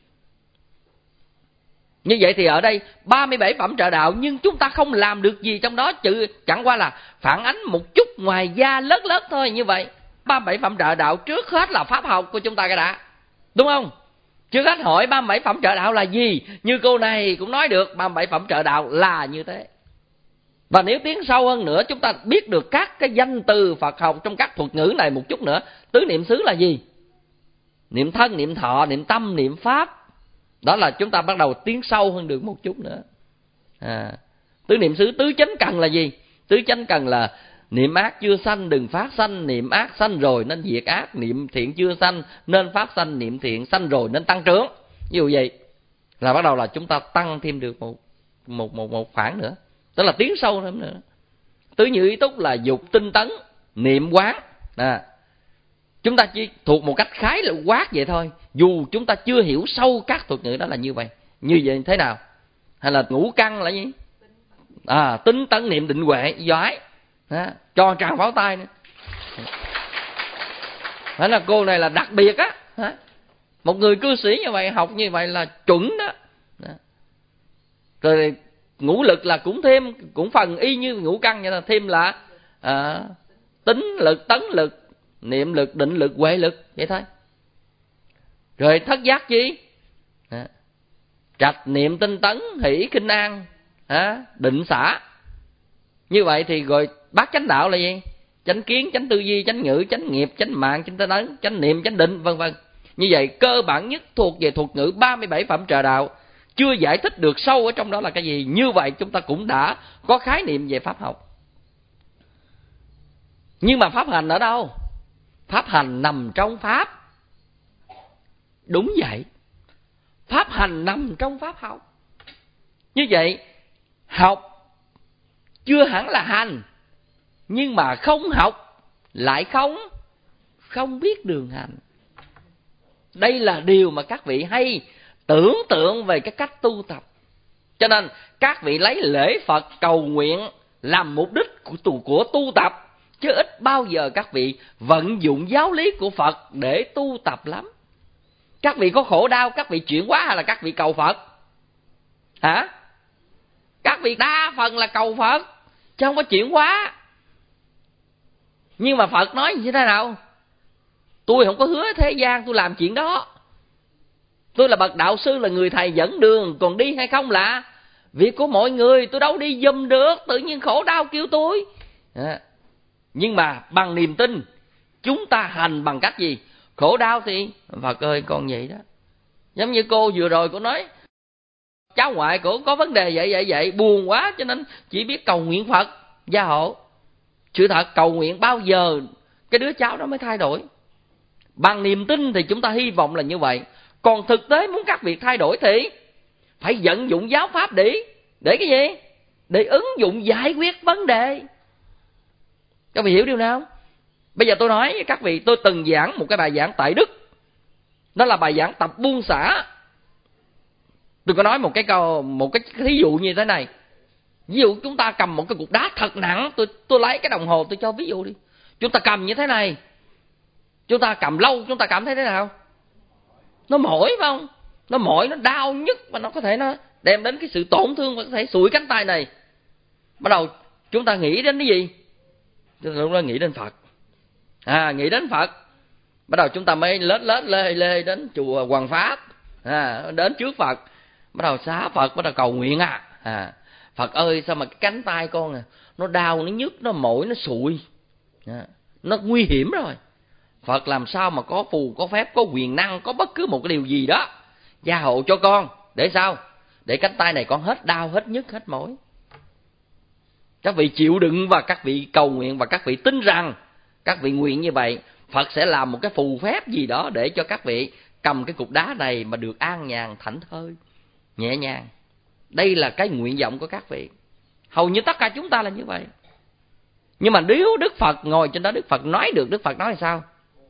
S1: Như vậy thì ở đây 37 phẩm trợ đạo, nhưng chúng ta không làm được gì trong đó, chẳng qua là phản ánh một chút ngoài da lớt thôi. Như vậy 37 phẩm trợ đạo trước hết là pháp học của chúng ta cái đã, đúng không? Trước hết hỏi 37 phẩm trợ đạo là gì, như cô này cũng nói được 37 phẩm trợ đạo là như thế. Và nếu tiến sâu hơn nữa, chúng ta biết được các cái danh từ Phật học trong các thuật ngữ này một chút nữa. Tứ niệm xứ là gì? Niệm thân, niệm thọ, niệm tâm, niệm pháp. Đó là chúng ta bắt đầu tiến sâu hơn được một chút nữa. Tứ niệm xứ. Tứ chánh cần là gì? Tứ chánh cần là niệm ác chưa sanh đừng phát sanh, niệm ác sanh rồi nên diệt ác, niệm thiện chưa sanh nên phát sanh, niệm thiện sanh rồi nên tăng trưởng. Ví dụ vậy là bắt đầu là chúng ta tăng thêm được một khoảng nữa, tức là tiến sâu thêm nữa. Tứ như ý túc là dục tinh tấn, niệm quán. Chúng ta chỉ thuộc một cách khái là quát vậy thôi, dù chúng ta chưa hiểu sâu các thuật ngữ đó là như vậy. Như vậy thế nào? Hay là ngũ căn là gì? Tinh tấn niệm định huệ giỏi. Cho tràng pháo tay nữa. Đó là cô này là đặc biệt á. Một người cư sĩ như vậy, học như vậy là chuẩn đó. Rồi ngũ lực là cũng phần y như ngũ căn, vậy là thêm là tính lực, tấn lực, niệm lực, định lực, huệ lực, vậy thôi. Rồi thất giác chi? Trạch, niệm, tinh tấn, hỷ, khinh an, định xả. Như vậy thì rồi bát chánh đạo là gì? Chánh kiến, chánh tư duy, chánh ngữ, chánh nghiệp, chánh mạng, chánh tinh tấn, chánh niệm, chánh định, vân vân. Như vậy cơ bản nhất thuộc về thuật ngữ 37 phẩm trợ đạo, chưa giải thích được sâu ở trong đó là cái gì. Như vậy chúng ta cũng đã có khái niệm về pháp học. Nhưng mà pháp hành ở đâu? Pháp hành nằm trong pháp. Đúng vậy, pháp hành nằm trong pháp học. Như vậy học chưa hẳn là hành, nhưng mà không học lại không biết đường hành. Đây là điều mà các vị hay tưởng tượng về cái cách tu tập. Cho nên các vị lấy lễ Phật cầu nguyện làm mục đích của tu tập, chứ ít bao giờ các vị vận dụng giáo lý của Phật để tu tập lắm. Các vị có khổ đau, các vị chuyển hóa hay là các vị cầu Phật? Hả? Các vị đa phần là cầu Phật, chứ không có chuyển hóa. Nhưng mà Phật nói như thế nào? Tôi không có hứa thế gian tôi làm chuyện đó. Tôi là bậc đạo sư, là người thầy dẫn đường, còn đi hay không là việc của mọi người, tôi đâu đi giùm được, tự nhiên khổ đau kêu tôi. Nhưng mà bằng niềm tin, chúng ta hành bằng cách gì? Khổ đau thì Phật ơi con vậy đó. Giống như cô vừa rồi cô nói cháu ngoại cổ có vấn đề vậy, buồn quá cho nên chỉ biết cầu nguyện Phật gia hộ. Sự thật cầu nguyện bao giờ cái đứa cháu đó mới thay đổi? Bằng niềm tin thì chúng ta hy vọng là như vậy. Còn thực tế muốn các việc thay đổi thì phải vận dụng giáo pháp để cái gì? Để ứng dụng giải quyết vấn đề. Các vị hiểu điều nào? Bây giờ tôi nói với các vị, tôi từng giảng một cái bài giảng tại Đức. Đó là bài giảng tập buông xả. Tôi có nói một cái thí dụ như thế này. Ví dụ chúng ta cầm một cái cục đá thật nặng, tôi lấy cái đồng hồ tôi cho ví dụ đi. Chúng ta cầm như thế này, chúng ta cầm lâu chúng ta cảm thấy thế nào? Nó mỏi phải không? Nó mỏi, nó đau nhức và nó có thể nó đem đến cái sự tổn thương và có thể sụi cánh tay này. Bắt đầu chúng ta nghĩ đến cái gì? Chúng ta nghĩ đến Phật. Nghĩ đến Phật. Bắt đầu chúng ta mới lết lê đến chùa Hoàng Pháp, đến trước Phật, bắt đầu xá Phật, bắt đầu cầu nguyện. Phật ơi sao mà cái cánh tay con nó đau, nó nhức, nó mỏi, nó sụi, nó nguy hiểm rồi. Phật làm sao mà có phù, có phép, có quyền năng, có bất cứ một cái điều gì đó gia hộ cho con. Để sao? Để cánh tay này con hết đau, hết nhức, hết mỏi. Các vị chịu đựng và các vị cầu nguyện, và các vị tin rằng các vị nguyện như vậy, Phật sẽ làm một cái phù phép gì đó để cho các vị cầm cái cục đá này mà được an nhàn, thảnh thơi, nhẹ nhàng. Đây là cái nguyện vọng của các vị. Hầu như tất cả chúng ta là như vậy. Nhưng mà nếu Đức Phật ngồi trên đó, Đức Phật nói được, Đức Phật nói là sao?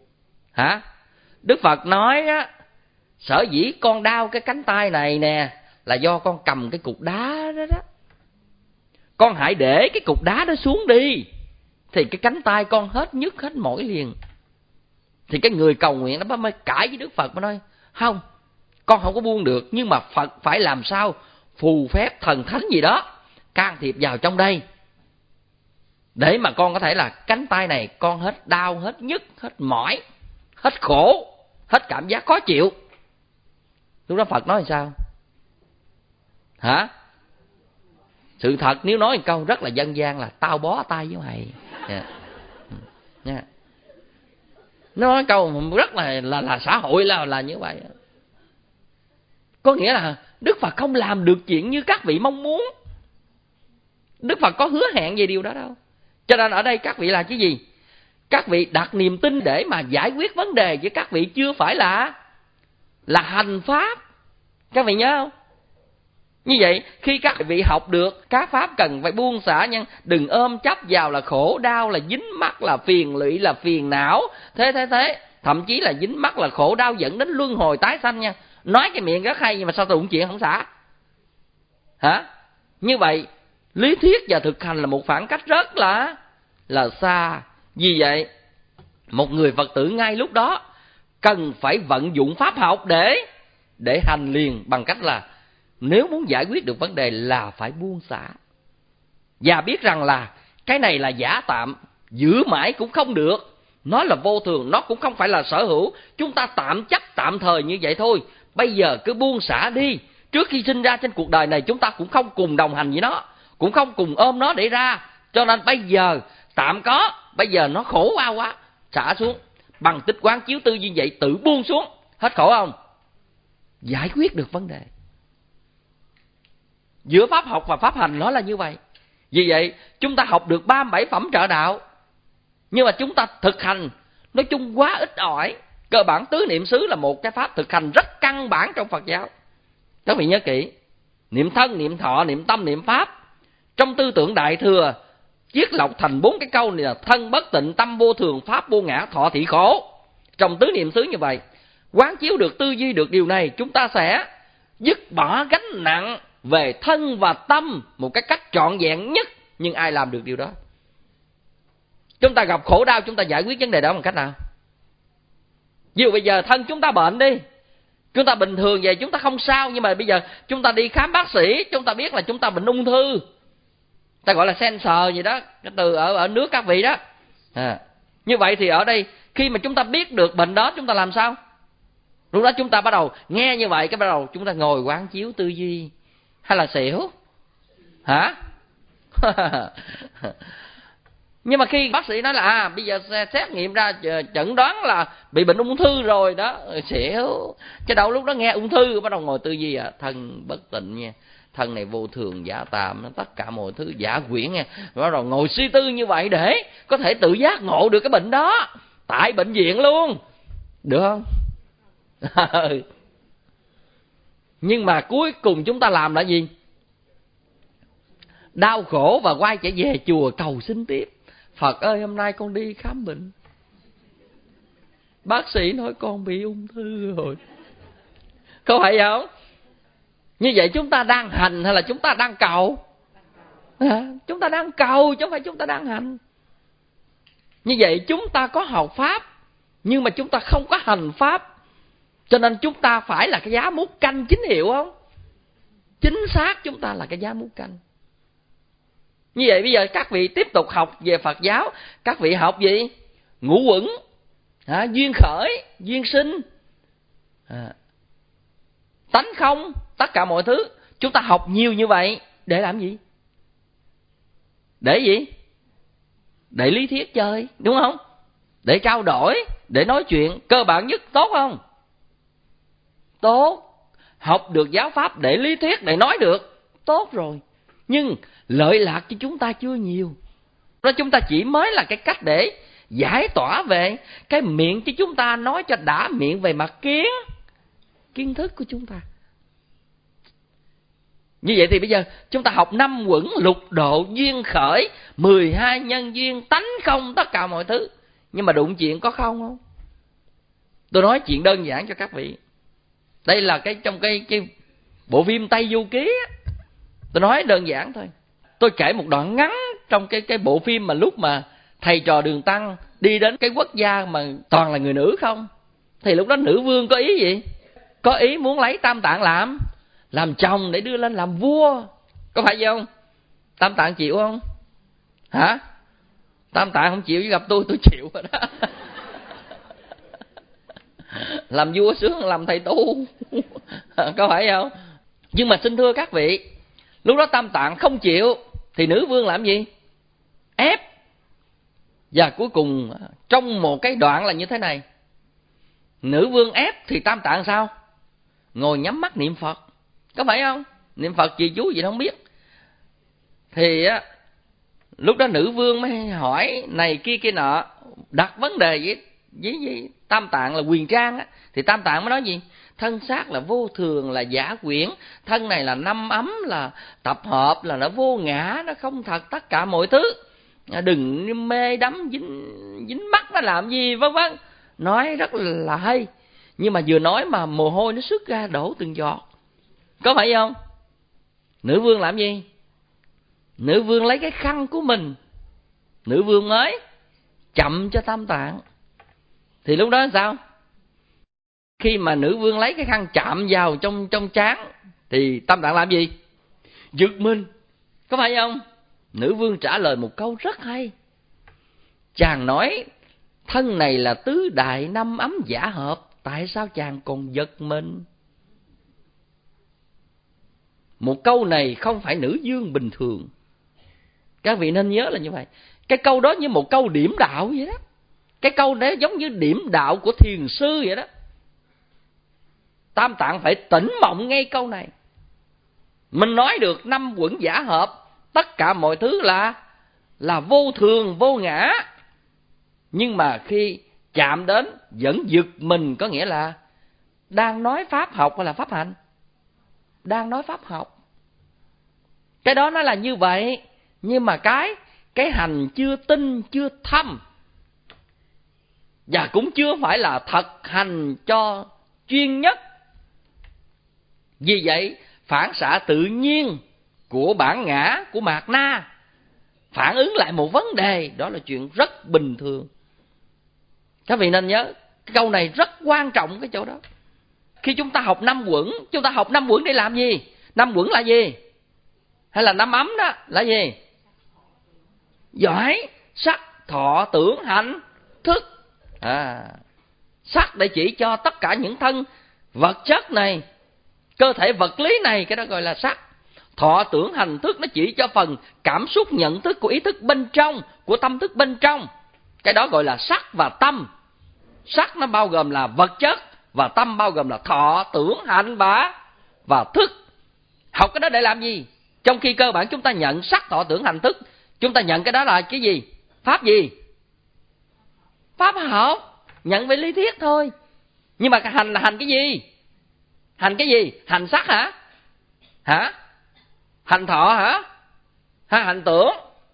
S1: Đức Phật nói á, sở dĩ con đau cái cánh tay này nè là do con cầm cái cục đá đó đó. Con hãy để cái cục đá đó xuống đi, thì cái cánh tay con hết nhức, hết mỏi liền. Thì cái người cầu nguyện nó mới cãi với Đức Phật, mới nói không, con không có buông được, nhưng mà Phật phải làm sao phù phép thần thánh gì đó can thiệp vào trong đây, để mà con có thể là cánh tay này con hết đau, hết nhức, hết mỏi, hết khổ, hết cảm giác khó chịu. Lúc đó Phật nói làm sao? Sự thật nếu nói một câu rất là dân gian là tao bó tay với mày. Nói câu rất là xã hội là như vậy. Có nghĩa là Đức Phật không làm được chuyện như các vị mong muốn. Đức Phật có hứa hẹn về điều đó đâu. Cho nên ở đây các vị là cái gì? Các vị đặt niềm tin để mà giải quyết vấn đề, chứ các vị chưa phải là hành pháp. Các vị nhớ không? Như vậy khi các vị học được các pháp cần phải buông xả nha, đừng ôm chấp vào là khổ đau, là dính mắc, là phiền lụy, là phiền não, thế thậm chí là dính mắc là khổ đau dẫn đến luân hồi tái sanh nha. Nói cái miệng rất hay nhưng mà sao tụng chuyện không xả? Như vậy lý thuyết và thực hành là một khoảng cách rất là xa. Vì vậy một người Phật tử ngay lúc đó cần phải vận dụng pháp học để hành liền, bằng cách là nếu muốn giải quyết được vấn đề là phải buông xả. Và biết rằng là cái này là giả tạm, giữ mãi cũng không được. Nó là vô thường, nó cũng không phải là sở hữu. Chúng ta tạm chấp tạm thời như vậy thôi. Bây giờ cứ buông xả đi. Trước khi sinh ra trên cuộc đời này chúng ta cũng không cùng đồng hành với nó, cũng không cùng ôm nó để ra. Cho nên bây giờ tạm có, bây giờ nó khổ quá, xả xuống. Bằng tích quán chiếu tư như vậy, tự buông xuống, hết khổ không? Giải quyết được vấn đề. Giữa pháp học và pháp hành nó là như vậy. Vì vậy chúng ta học được 37 phẩm trợ đạo, nhưng mà chúng ta thực hành nói chung quá ít ỏi. Cơ bản tứ niệm xứ là một cái pháp thực hành rất căn bản trong Phật giáo. Các vị nhớ kỹ, niệm thân, niệm thọ, niệm tâm, niệm pháp. Trong tư tưởng Đại Thừa chiết lọc thành 4 cái câu này là thân bất tịnh, tâm vô thường, pháp vô ngã, thọ thị khổ. Trong tứ niệm xứ như vậy, quán chiếu được, tư duy được điều này, chúng ta sẽ dứt bỏ gánh nặng về thân và tâm một cái cách trọn vẹn nhất. Nhưng ai làm được điều đó? Chúng ta gặp khổ đau, chúng ta giải quyết vấn đề đó bằng cách nào? Ví dụ bây giờ thân chúng ta bệnh đi, chúng ta bình thường vậy chúng ta không sao, nhưng mà bây giờ chúng ta đi khám bác sĩ, chúng ta biết là chúng ta bệnh ung thư, ta gọi là cancer gì đó, cái từ ở nước các vị đó. Như vậy thì ở đây khi mà chúng ta biết được bệnh đó, chúng ta làm sao? Lúc đó chúng ta bắt đầu nghe như vậy, cái bắt đầu chúng ta ngồi quán chiếu tư duy, hay là xỉu hả? Nhưng mà khi bác sĩ nói là bây giờ xét nghiệm ra chẩn đoán là bị bệnh ung thư rồi đó, xỉu. Cái đầu lúc đó nghe ung thư bắt đầu ngồi tư duy, thân bất tịnh nha, thân này vô thường giả tạm, tất cả mọi thứ giả quyển nha. Bắt đầu ngồi suy tư như vậy để có thể tự giác ngộ được cái bệnh đó tại bệnh viện luôn, được không? Nhưng mà cuối cùng chúng ta làm là gì? Đau khổ và quay trở về chùa cầu xin tiếp. Phật ơi, hôm nay con đi khám bệnh, bác sĩ nói con bị ung thư rồi. Có phải không? Như vậy chúng ta đang hành hay là chúng ta đang cầu? Chúng ta đang cầu chứ không phải chúng ta đang hành. Như vậy chúng ta có học pháp, nhưng mà chúng ta không có hành pháp, cho nên chúng ta phải là cái giá múc canh chính hiệu không? Chính xác chúng ta là cái giá múc canh. Như vậy bây giờ các vị tiếp tục học về Phật giáo, các vị học gì? Ngũ uẩn, duyên khởi, duyên sinh, tánh không, tất cả mọi thứ. Chúng ta học nhiều như vậy để làm gì? Để gì? Để lý thuyết chơi, đúng không? Để trao đổi, để nói chuyện. Cơ bản nhất tốt không? Tốt. Học được giáo pháp để lý thuyết, để nói được, tốt rồi. Nhưng lợi lạc cho chúng ta chưa nhiều. Đó, chúng ta chỉ mới là cái cách để giải tỏa về cái miệng cho chúng ta, nói cho đã miệng về mặt kiến thức của chúng ta. Như vậy thì bây giờ chúng ta học 5 uẩn, lục độ, duyên khởi, 12 nhân duyên, tánh không, tất cả mọi thứ. Nhưng mà đụng chuyện có không? Tôi nói chuyện đơn giản cho các vị. Đây là trong cái bộ phim Tây Du Ký á. Tôi nói đơn giản thôi. Tôi kể một đoạn ngắn trong cái bộ phim mà lúc mà thầy trò Đường Tăng đi đến cái quốc gia mà toàn là người nữ không. Thì lúc đó nữ vương có ý gì? Có ý muốn lấy Tam Tạng làm chồng để đưa lên làm vua. Có phải vậy không? Tam Tạng chịu không? Hả? Tam Tạng không chịu, với gặp tôi chịu rồi đó. Làm vua sướng hơn làm thầy tu. Có phải không? Nhưng mà xin thưa các vị, lúc đó Tam Tạng không chịu thì nữ vương làm gì? Ép. Và cuối cùng trong một cái đoạn là như thế này. Nữ vương ép thì Tam Tạng sao? Ngồi nhắm mắt niệm Phật. Có phải không? Niệm Phật gì chú gì đâu không biết. Thì lúc đó nữ vương mới hỏi này kia nọ, đặt vấn đề với Tam Tạng là Quyền Trang á. Thì Tam Tạng mới nói gì? Thân xác là vô thường, là giả quyển. Thân này là năm ấm, là tập hợp, là nó vô ngã, nó không thật, tất cả mọi thứ. Đừng mê đắm dính mắt nó làm gì, vân vân. Nói rất là hay. Nhưng mà vừa nói mà mồ hôi nó xuất ra đổ từng giọt. Có phải không? Nữ vương làm gì? Nữ vương lấy cái khăn của mình, nữ vương mới chậm cho Tam Tạng. Thì lúc đó sao? Khi mà nữ vương lấy cái khăn chạm vào trong trán thì Tam Tạng làm gì? Giật mình. Có phải không? Nữ vương trả lời một câu rất hay. Chàng nói thân này là tứ đại năm ấm giả hợp, tại sao chàng còn giật mình? Một câu này không phải nữ vương bình thường. Các vị nên nhớ là như vậy. Cái câu đó như một câu điểm đạo vậy đó. Cái câu đó giống như điểm đạo của thiền sư vậy đó. Tam Tạng phải tỉnh mộng ngay câu này. Mình nói được 5 uẩn giả hợp, tất cả mọi thứ là vô thường, vô ngã. Nhưng mà khi chạm đến vẫn giật mình, có nghĩa là đang nói pháp học hay là pháp hành? Đang nói pháp học. Cái đó nó là như vậy. Nhưng mà cái hành chưa tinh, chưa thâm, và cũng chưa phải là thật hành cho chuyên nhất. Vì vậy, phản xạ tự nhiên của bản ngã, của mạt na phản ứng lại một vấn đề, đó là chuyện rất bình thường. Các vị nên nhớ, cái câu này rất quan trọng cái chỗ đó. Khi chúng ta học năm quẩn, chúng ta học năm quẩn để làm gì? Năm quẩn là gì? Hay là năm ấm đó là gì? Giỏi, sắc, thọ, tưởng, hành, thức. Sắc để chỉ cho tất cả những thân vật chất này, cơ thể vật lý này, cái đó gọi là sắc. Thọ, tưởng, hành, thức nó chỉ cho phần cảm xúc nhận thức của ý thức bên trong, của tâm thức bên trong, cái đó gọi là sắc và tâm. Sắc nó bao gồm là vật chất, và tâm bao gồm là thọ, tưởng, hành và thức. Học cái đó để làm gì? Trong khi cơ bản chúng ta nhận sắc, thọ, tưởng, hành, thức, chúng ta nhận cái đó là cái gì? Pháp gì? Pháp học, nhận về lý thuyết thôi. Nhưng mà hành là hành cái gì? Hành cái gì? Hành sắc hả? Hành thọ hả? Hay hành tưởng?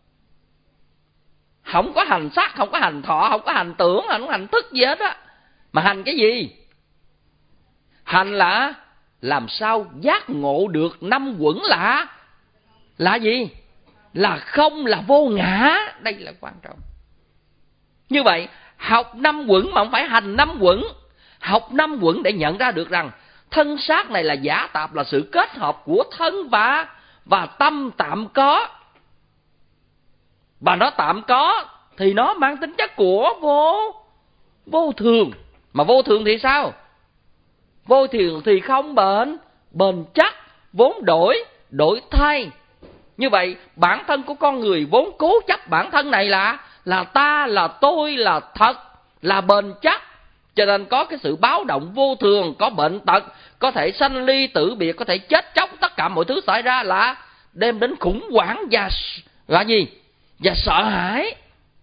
S1: Không có hành sắc, không có hành thọ, không có hành tưởng, không có hành thức gì hết á. Mà hành cái gì? Hành là làm sao giác ngộ được năm quẩn là gì? Là không, là vô ngã. Đây là quan trọng. Như vậy, học năm quẩn mà không phải hành năm quẩn. Học năm quẩn để nhận ra được rằng thân xác này là giả tạp, là sự kết hợp của thân và tâm tạm có. Và nó tạm có thì nó mang tính chất của vô thường. Mà vô thường thì sao? Vô thường thì không bền chắc, vốn đổi thay. Như vậy bản thân của con người vốn cố chấp bản thân này là ta, là tôi, là thật, là bền chắc. Cho nên có cái sự báo động vô thường, có bệnh tật, có thể sanh ly tử biệt, có thể chết chóc, tất cả mọi thứ xảy ra là đem đến khủng hoảng và gì? Và sợ hãi.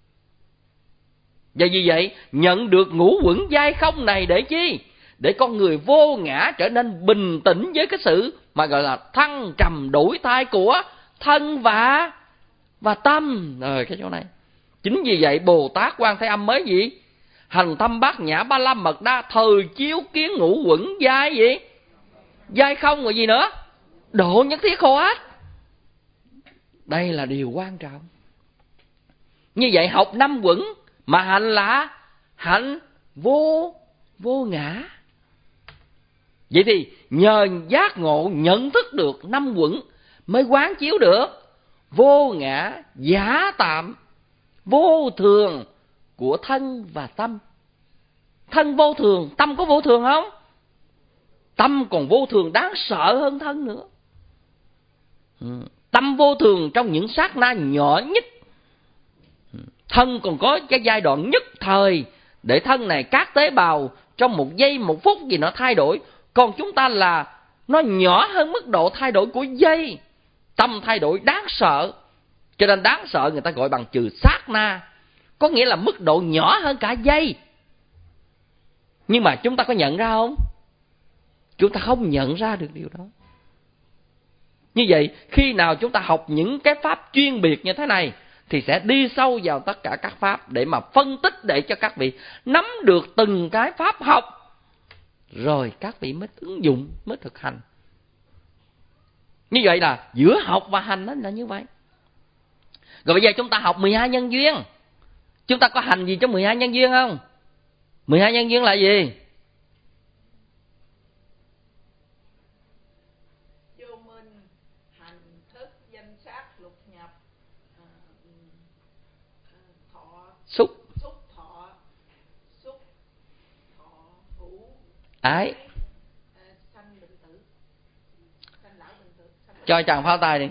S1: Và vì vậy nhận được ngũ quẩn giai không này để chi? Để con người vô ngã trở nên bình tĩnh với cái sự mà gọi là thăng trầm đổi thay của thân và tâm. Cái chỗ này. Chính vì vậy Bồ Tát Quan Thế Âm mới gì? Hành thâm bát nhã ba la mật đa, thời chiếu kiến ngũ quẩn giai gì? Giai không rồi gì nữa? Độ nhất thiết khổ ách. Đây là điều quan trọng. Như vậy học năm quẩn mà hành là hành vô ngã. Vậy thì nhờ giác ngộ nhận thức được năm quẩn mới quán chiếu được vô ngã, giả tạm, vô thường của thân và tâm. Thân vô thường, tâm có vô thường không? Tâm còn vô thường đáng sợ hơn thân nữa. Tâm vô thường trong những sát na nhỏ nhất. Thân còn có cái giai đoạn nhất thời để thân này các tế bào trong một giây một phút gì nó thay đổi. Còn chúng ta là nó nhỏ hơn mức độ thay đổi của giây. Tâm thay đổi đáng sợ. Cho nên đáng sợ người ta gọi bằng từ sát na, có nghĩa là mức độ nhỏ hơn cả giây. Nhưng mà chúng ta có nhận ra không? Chúng ta không nhận ra được điều đó. Như vậy khi nào chúng ta học những cái pháp chuyên biệt như thế này thì sẽ đi sâu vào tất cả các pháp để mà phân tích, để cho các vị nắm được từng cái pháp học, rồi các vị mới ứng dụng, mới thực hành. Như vậy là giữa học và hành đó là như vậy. Rồi bây giờ chúng ta học 12 nhân duyên. Chúng ta có hành gì trong 12 nhân duyên không? 12 nhân duyên là gì?
S2: Vô minh, hành, thức, danh sắc, lục nhập, thọ,
S1: Xúc,
S2: thọ, hữu,
S1: ái.
S2: sanh bệnh tử, sanh lão bệnh tử.
S1: Cho chàng pháo tay đi.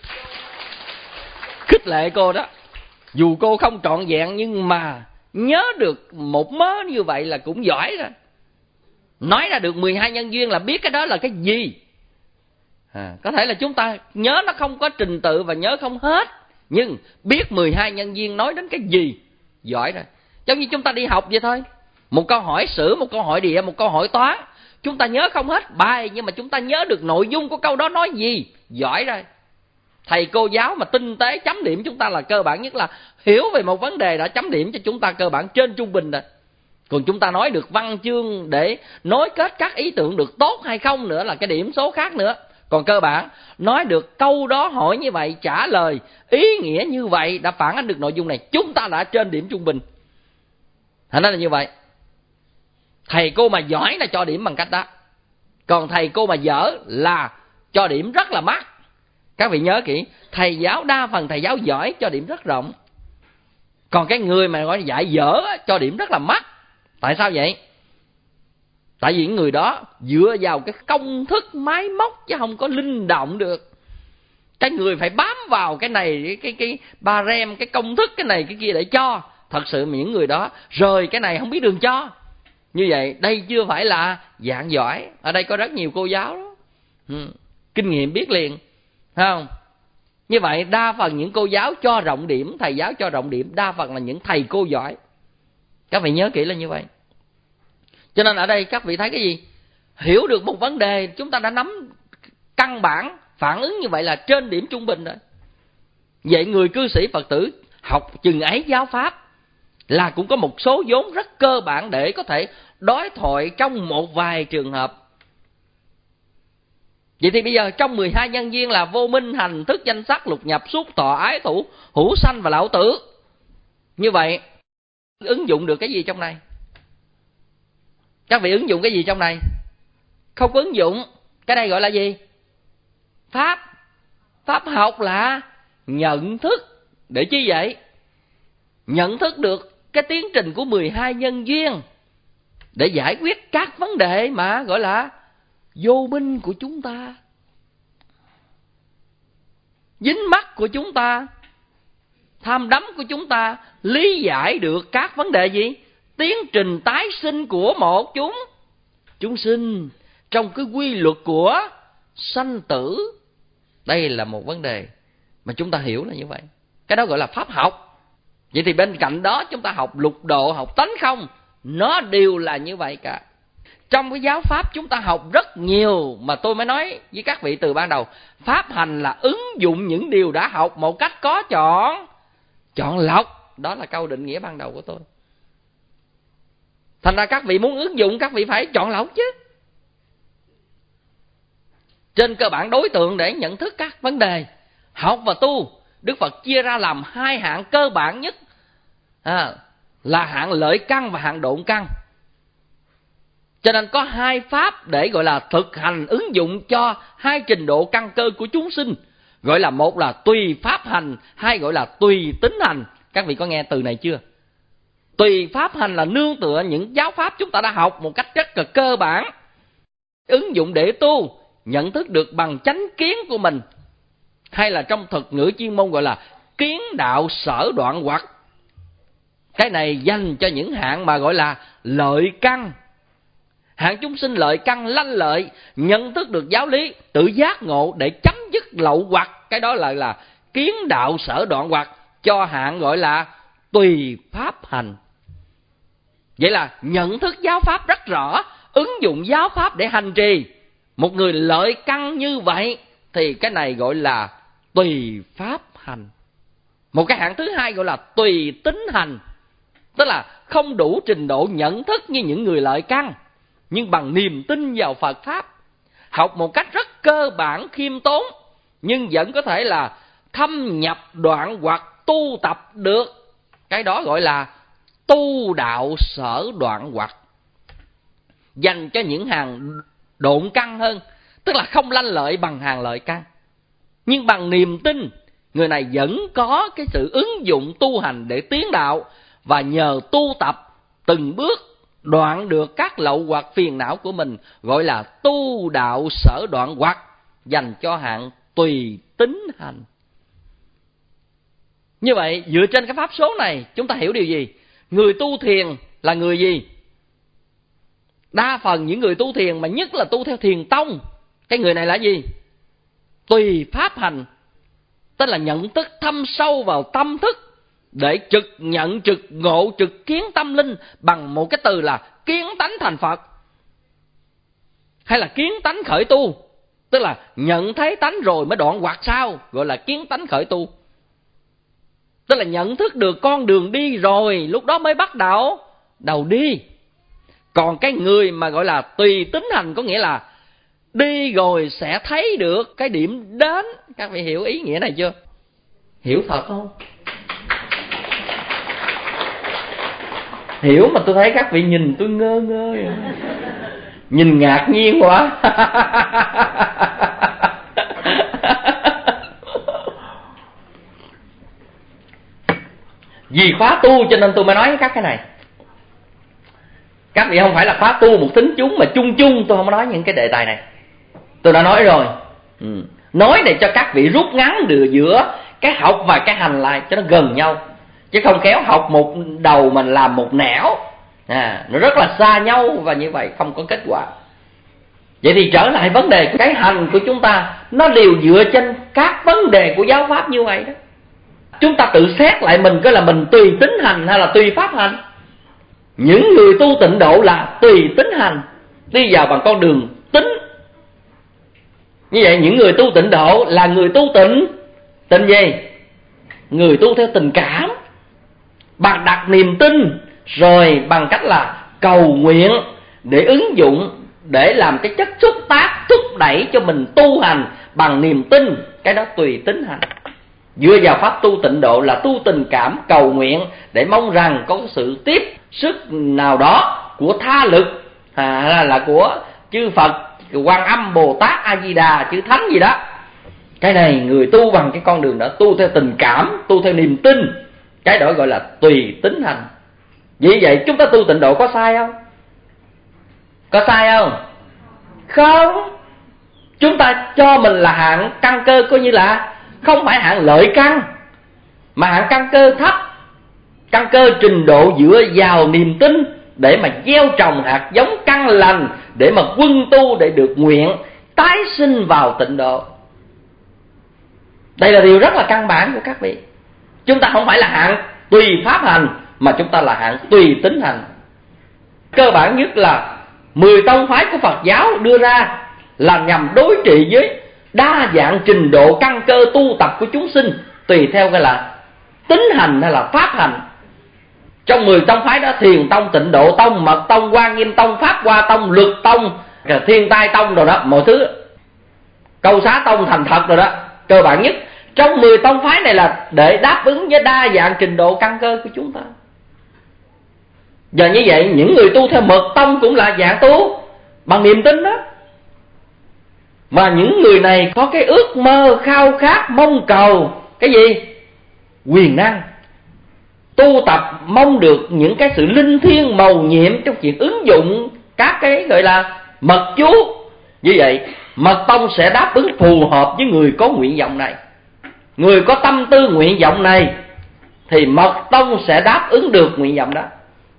S1: Khích lệ cô đó. Dù cô không trọn vẹn nhưng mà nhớ được một mớ như vậy là cũng giỏi rồi. Nói ra được 12 nhân duyên là biết cái đó là cái gì. Có thể là chúng ta nhớ nó không có trình tự và nhớ không hết, nhưng biết 12 nhân duyên nói đến cái gì, giỏi rồi. Giống như chúng ta đi học vậy thôi. Một câu hỏi sử, một câu hỏi địa, một câu hỏi toán, chúng ta nhớ không hết bài, nhưng mà chúng ta nhớ được nội dung của câu đó nói gì, giỏi rồi. Thầy cô giáo mà tinh tế chấm điểm chúng ta là cơ bản nhất là hiểu về một vấn đề đã chấm điểm cho chúng ta cơ bản trên trung bình rồi. Còn chúng ta nói được văn chương để nối kết các ý tưởng được tốt hay không nữa là cái điểm số khác nữa. Còn cơ bản, nói được câu đó hỏi như vậy, trả lời ý nghĩa như vậy, đã phản ánh được nội dung này, chúng ta đã trên điểm trung bình. Thành ra là như vậy. Thầy cô mà giỏi là cho điểm bằng cách đó. Còn thầy cô mà dở là cho điểm rất là mắc. Các vị nhớ kỹ, thầy giáo đa phần thầy giáo giỏi cho điểm rất rộng. Còn cái người mà gọi dạy dở cho điểm rất là mắc. Tại sao vậy? Tại vì những người đó dựa vào cái công thức máy móc chứ không có linh động được. Cái người phải bám vào cái này, cái ba rem, cái công thức cái này cái kia để cho. Thật sự những người đó rời cái này không biết đường cho. Như vậy đây chưa phải là dạng giỏi. Ở đây có rất nhiều cô giáo đó. Kinh nghiệm biết liền, thấy không? Như vậy đa phần những cô giáo cho rộng điểm, thầy giáo cho rộng điểm, đa phần là những thầy cô giỏi. Các vị nhớ kỹ là như vậy. Cho nên ở đây các vị thấy cái gì? Hiểu được một vấn đề, chúng ta đã nắm căn bản, phản ứng như vậy là trên điểm trung bình rồi. Vậy người cư sĩ Phật tử học chừng ấy giáo pháp là cũng có một số vốn rất cơ bản để có thể đối thoại trong một vài trường hợp. Vậy thì bây giờ trong 12 nhân duyên là vô minh, hành, thức, danh sắc, lục nhập, xúc, thọ, ái, thủ, hữu sanh và lão tử. Như vậy ứng dụng được cái gì trong này? Các vị ứng dụng cái gì trong này? Không ứng dụng. Cái này gọi là gì? Pháp. Pháp học là nhận thức. Để chi vậy? Nhận thức được cái tiến trình của 12 nhân duyên để giải quyết các vấn đề mà gọi là vô minh của chúng ta, dính mắc của chúng ta, tham đắm của chúng ta, lý giải được các vấn đề gì? Tiến trình tái sinh của một chúng sinh trong cái quy luật của sanh tử. Đây là một vấn đề mà chúng ta hiểu là như vậy. Cái đó gọi là pháp học. Vậy thì bên cạnh đó chúng ta học lục độ, học tánh không, nó đều là như vậy cả. Trong cái giáo pháp chúng ta học rất nhiều, mà tôi mới nói với các vị từ ban đầu, pháp hành là ứng dụng những điều đã học một cách có chọn lọc. Đó là câu định nghĩa ban đầu của tôi. Thành ra các vị muốn ứng dụng, các vị phải chọn lọc chứ. Trên cơ bản đối tượng để nhận thức các vấn đề học và tu, Đức Phật chia ra làm hai hạng cơ bản nhất, là hạng lợi căn và hạng độn căn. Cho nên có hai pháp để gọi là thực hành ứng dụng cho hai trình độ căn cơ của chúng sinh. Gọi là một là tùy pháp hành, hai gọi là tùy tính hành. Các vị có nghe từ này chưa? Tùy pháp hành là nương tựa những giáo pháp chúng ta đã học một cách rất là cơ bản, ứng dụng để tu, nhận thức được bằng chánh kiến của mình. Hay là trong thuật ngữ chuyên môn gọi là kiến đạo sở đoạn hoặc. Cái này dành cho những hạng mà gọi là lợi căn. Hạng chúng sinh lợi căn lanh lợi, nhận thức được giáo lý, tự giác ngộ để chấm dứt lậu hoặc. Cái đó là kiến đạo sở đoạn hoặc, cho hạng gọi là tùy pháp hành. Vậy là nhận thức giáo pháp rất rõ, ứng dụng giáo pháp để hành trì. Một người lợi căn như vậy thì cái này gọi là tùy pháp hành. Một cái hạng thứ hai gọi là tùy tính hành. Tức là không đủ trình độ nhận thức như những người lợi căn, nhưng bằng niềm tin vào Phật Pháp, học một cách rất cơ bản khiêm tốn, nhưng vẫn có thể là thâm nhập đoạn hoặc tu tập được. Cái đó gọi là tu đạo sở đoạn hoặc. Dành cho những hàng độn căn hơn, tức là không lanh lợi bằng hàng lợi căn, nhưng bằng niềm tin, người này vẫn có cái sự ứng dụng tu hành để tiến đạo, và nhờ tu tập từng bước đoạn được các lậu hoặc phiền não của mình, gọi là tu đạo sở đoạn hoặc, dành cho hạng tùy tính hành. Như vậy dựa trên cái pháp số này chúng ta hiểu điều gì? Người tu thiền là người gì? Đa phần những người tu thiền, mà nhất là tu theo thiền tông, cái người này là gì? Tùy pháp hành. Tức là nhận thức thâm sâu vào tâm thức, để trực nhận, trực ngộ, trực kiến tâm linh, bằng một cái từ là kiến tánh thành Phật, hay là kiến tánh khởi tu. Tức là nhận thấy tánh rồi mới đoạn hoặc sao, gọi là kiến tánh khởi tu. Tức là nhận thức được con đường đi rồi, lúc đó mới bắt đầu đi. Còn cái người mà gọi là tùy tín hành có nghĩa là đi rồi sẽ thấy được cái điểm đến. Các vị hiểu ý nghĩa này chưa? Hiểu thật không? Hiểu mà tôi thấy các vị nhìn tôi ngơ ngơ vậy. Nhìn ngạc nhiên quá. Vì khóa tu cho nên tôi mới nói các cái này. Các vị không phải là khóa tu một tính chúng, mà chung chung tôi không có nói những cái đề tài này. Tôi đã nói rồi. Nói để cho các vị rút ngắn được giữa cái học và cái hành lại cho nó gần nhau. Chứ không khéo học một đầu mình làm một nẻo, nó rất là xa nhau, và như vậy không có kết quả. Vậy thì trở lại vấn đề, cái hành của chúng ta nó đều dựa trên các vấn đề của giáo pháp như vậy đó. Chúng ta tự xét lại mình coi là mình tùy tín hành hay là tùy pháp hành. Những người tu tịnh độ là tùy tín hành, đi vào bằng con đường tín. Như vậy những người tu tịnh độ là người tu tịnh. Tịnh gì? Người tu theo tình cảm, bằng đặt niềm tin, rồi bằng cách là cầu nguyện để ứng dụng, để làm cái chất xúc tác, thúc đẩy cho mình tu hành bằng niềm tin. Cái đó tùy tín hành. Dựa vào pháp tu tịnh độ là tu tình cảm, cầu nguyện để mong rằng có sự tiếp sức nào đó của tha lực, là của chư Phật, Quan Âm, Bồ Tát, A Di Đà, chư Thánh gì đó. Cái này người tu bằng cái con đường đó, tu theo tình cảm, tu theo niềm tin. Cái đó gọi là tùy tín hành. Vì vậy chúng ta tu tịnh độ có sai không? Có sai không? Không. Chúng ta cho mình là hạng căn cơ coi như là không phải hạng lợi căn, mà hạng căn cơ thấp, căn cơ trình độ dựa vào niềm tin để mà gieo trồng hạt giống căn lành, để mà quân tu để được nguyện tái sinh vào tịnh độ. Đây là điều rất là căn bản của các vị. Chúng ta không phải là hạng tùy pháp hành, mà chúng ta là hạng tùy tín hành. Cơ bản nhất là 10 tông phái của Phật giáo đưa ra là nhằm đối trị với đa dạng trình độ căn cơ tu tập của chúng sinh, tùy theo cái là tín hành hay là pháp hành. Trong 10 tông phái đó, Thiền tông, Tịnh độ tông, Mật tông, Quan Nghiêm tông, Pháp Hoa tông, Luật tông, Thiên Tai tông rồi đó, mọi thứ, Câu Xá tông, Thành Thật rồi đó. Cơ bản nhất trong 10 tông phái này là để đáp ứng với đa dạng trình độ căn cơ của chúng ta. Và như vậy những người tu theo Mật tông cũng là dạng tu bằng niềm tin đó. Và những người này có cái ước mơ khao khát mong cầu cái gì? Quyền năng. Tu tập mong được những cái sự linh thiêng mầu nhiệm trong chuyện ứng dụng các cái gọi là mật chú. Như vậy Mật tông sẽ đáp ứng phù hợp với người có nguyện vọng này. Người có tâm tư nguyện vọng này thì Mật tông sẽ đáp ứng được nguyện vọng đó.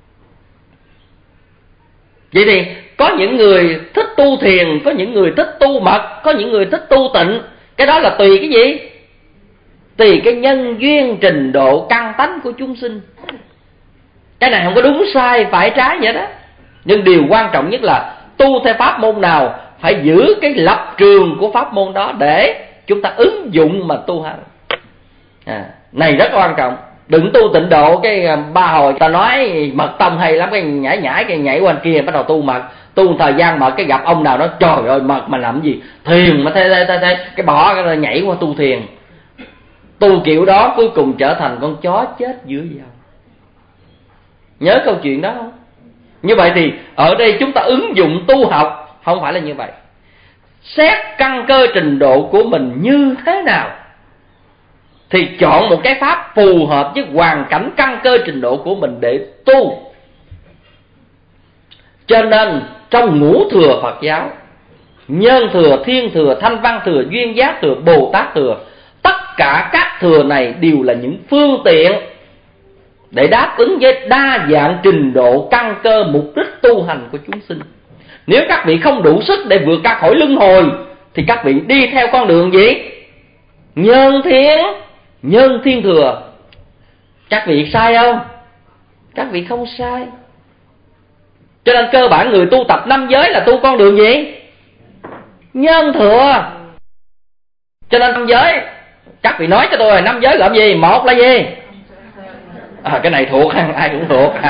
S1: Vậy thì có những người thích tu thiền, có những người thích tu mật, có những người thích tu tịnh. Cái đó là tùy cái gì? Tùy cái nhân duyên trình độ căn tánh của chúng sinh. Cái này không có đúng sai, phải trái vậy đó. Nhưng điều quan trọng nhất là tu theo pháp môn nào phải giữ cái lập trường của pháp môn đó để chúng ta ứng dụng mà tu hành. Này rất quan trọng. Đừng tu tịnh độ cái ba hồi ta nói Mật tông hay lắm, cái nhảy cái nhảy qua kia bắt đầu tu mật. Tu một thời gian mật cái gặp ông nào đó, trời ơi mật mà làm gì? Thiền mà thế cái bỏ cái nhảy qua tu thiền. Tu kiểu đó cuối cùng trở thành con chó chết giữa dòng. Nhớ câu chuyện đó không? Như vậy thì ở đây chúng ta ứng dụng tu học không phải là như vậy. Xét căn cơ trình độ của mình như thế nào thì chọn một cái pháp phù hợp với hoàn cảnh căn cơ trình độ của mình để tu. Cho nên trong ngũ thừa Phật giáo, Nhân thừa, Thiên thừa, Thanh Văn thừa, Duyên Giác thừa, Bồ Tát thừa, tất cả các thừa này đều là những phương tiện để đáp ứng với đa dạng trình độ căn cơ mục đích tu hành của chúng sinh. Nếu các vị không đủ sức để vượt ra khỏi luân hồi thì các vị đi theo con đường gì? Nhân thiên thừa. Các vị sai không? Các vị không sai. Cho nên cơ bản người tu tập 5 giới là tu con đường gì? Nhân thừa. Cho nên 5 giới, các vị nói cho tôi 5 giới làm gì? Một là gì? Cái này thuộc, ai cũng thuộc.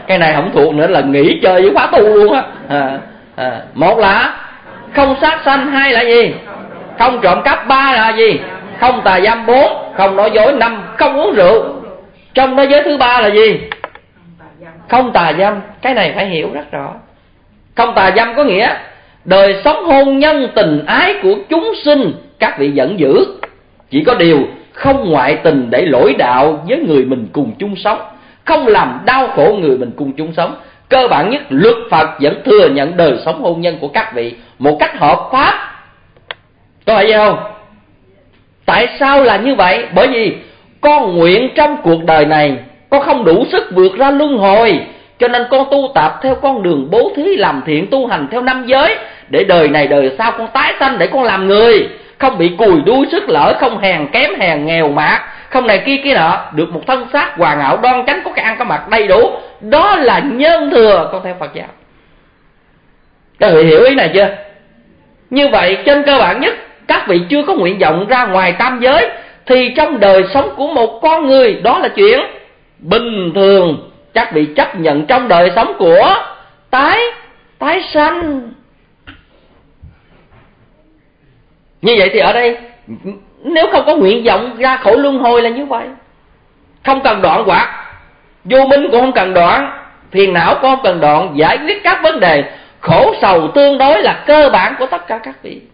S1: Cái này không thuộc nữa là nghỉ chơi với khóa tu luôn á. Một là không sát sanh, hai là gì? Không trộm cắp, ba là gì? Không tà dâm, bốn không nói dối, năm không uống rượu. Trong đó giới thứ ba là gì? Không tà dâm. Cái này phải hiểu rất rõ. Không tà dâm có nghĩa đời sống hôn nhân tình ái của chúng sinh các vị vẫn giữ, chỉ có điều không ngoại tình để lỗi đạo với người mình cùng chung sống, không làm đau khổ người mình cùng chung sống. Cơ bản nhất, luật Phật vẫn thừa nhận đời sống hôn nhân của các vị một cách hợp pháp. Có phải vậy không? Tại sao là như vậy? Bởi vì con nguyện trong cuộc đời này con không đủ sức vượt ra luân hồi, cho nên con tu tập theo con đường bố thí làm thiện, tu hành theo năm giới, để đời này đời sau con tái sanh để con làm người, không bị cùi đuôi sức lỡ, không hèn kém hèn nghèo mạt, không này kia nọ, được một thân xác hoàn hảo đoan chánh, có cái ăn có mặc đầy đủ. Đó là nhân thừa con theo Phật giáo. Các vị hiểu ý này chưa? Như vậy trên cơ bản nhất, các vị chưa có nguyện vọng ra ngoài tam giới, thì trong đời sống của một con người đó là chuyện bình thường. Các vị chấp nhận trong đời sống của tái sanh. Như vậy thì ở đây nếu không có nguyện vọng ra khỏi luân hồi là như vậy. Không cần đoạn hoặc, vô minh cũng không cần đoạn, phiền não cũng không cần đoạn, giải quyết các vấn đề khổ sầu tương đối là cơ bản của tất cả các vị.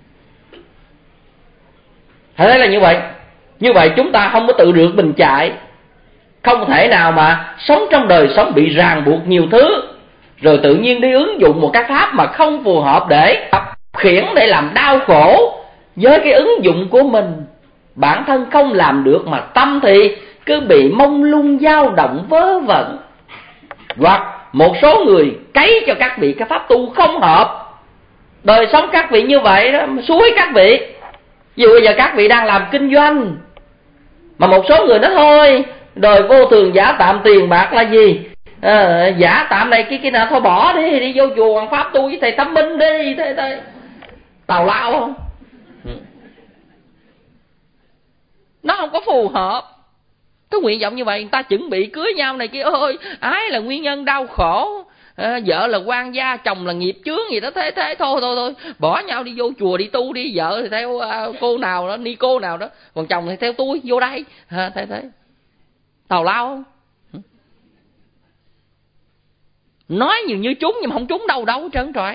S1: Thế là như vậy. Như vậy chúng ta không có tự rượt mình chạy, không thể nào mà sống trong đời sống bị ràng buộc nhiều thứ, rồi tự nhiên đi ứng dụng một cái pháp mà không phù hợp để khiển, để làm đau khổ với cái ứng dụng của mình. Bản thân không làm được mà tâm thì cứ bị mông lung dao động vớ vẩn. Hoặc một số người cấy cho các vị cái pháp tu không hợp, đời sống các vị như vậy đó, suối các vị. Ví dụ bây giờ các vị đang làm kinh doanh, mà một số người nói thôi, đời vô thường giả tạm, tiền bạc là gì, giả tạm này kia nào, thôi bỏ đi, đi vô chùa Hoàng Pháp tu với thầy Tâm Minh đi. Thế tào lao không? Nó không có phù hợp. Cái nguyện vọng như vậy, người ta chuẩn bị cưới nhau này kia, ơi ái là nguyên nhân đau khổ, vợ là quan gia, chồng là nghiệp chướng gì đó, thế thôi bỏ nhau đi vô chùa đi tu đi, vợ thì theo cô nào đó, ni cô nào đó, còn chồng thì theo tôi vô đây. Thế tào lao không? Nói nhiều như trúng nhưng mà không trúng đâu trơn trọi.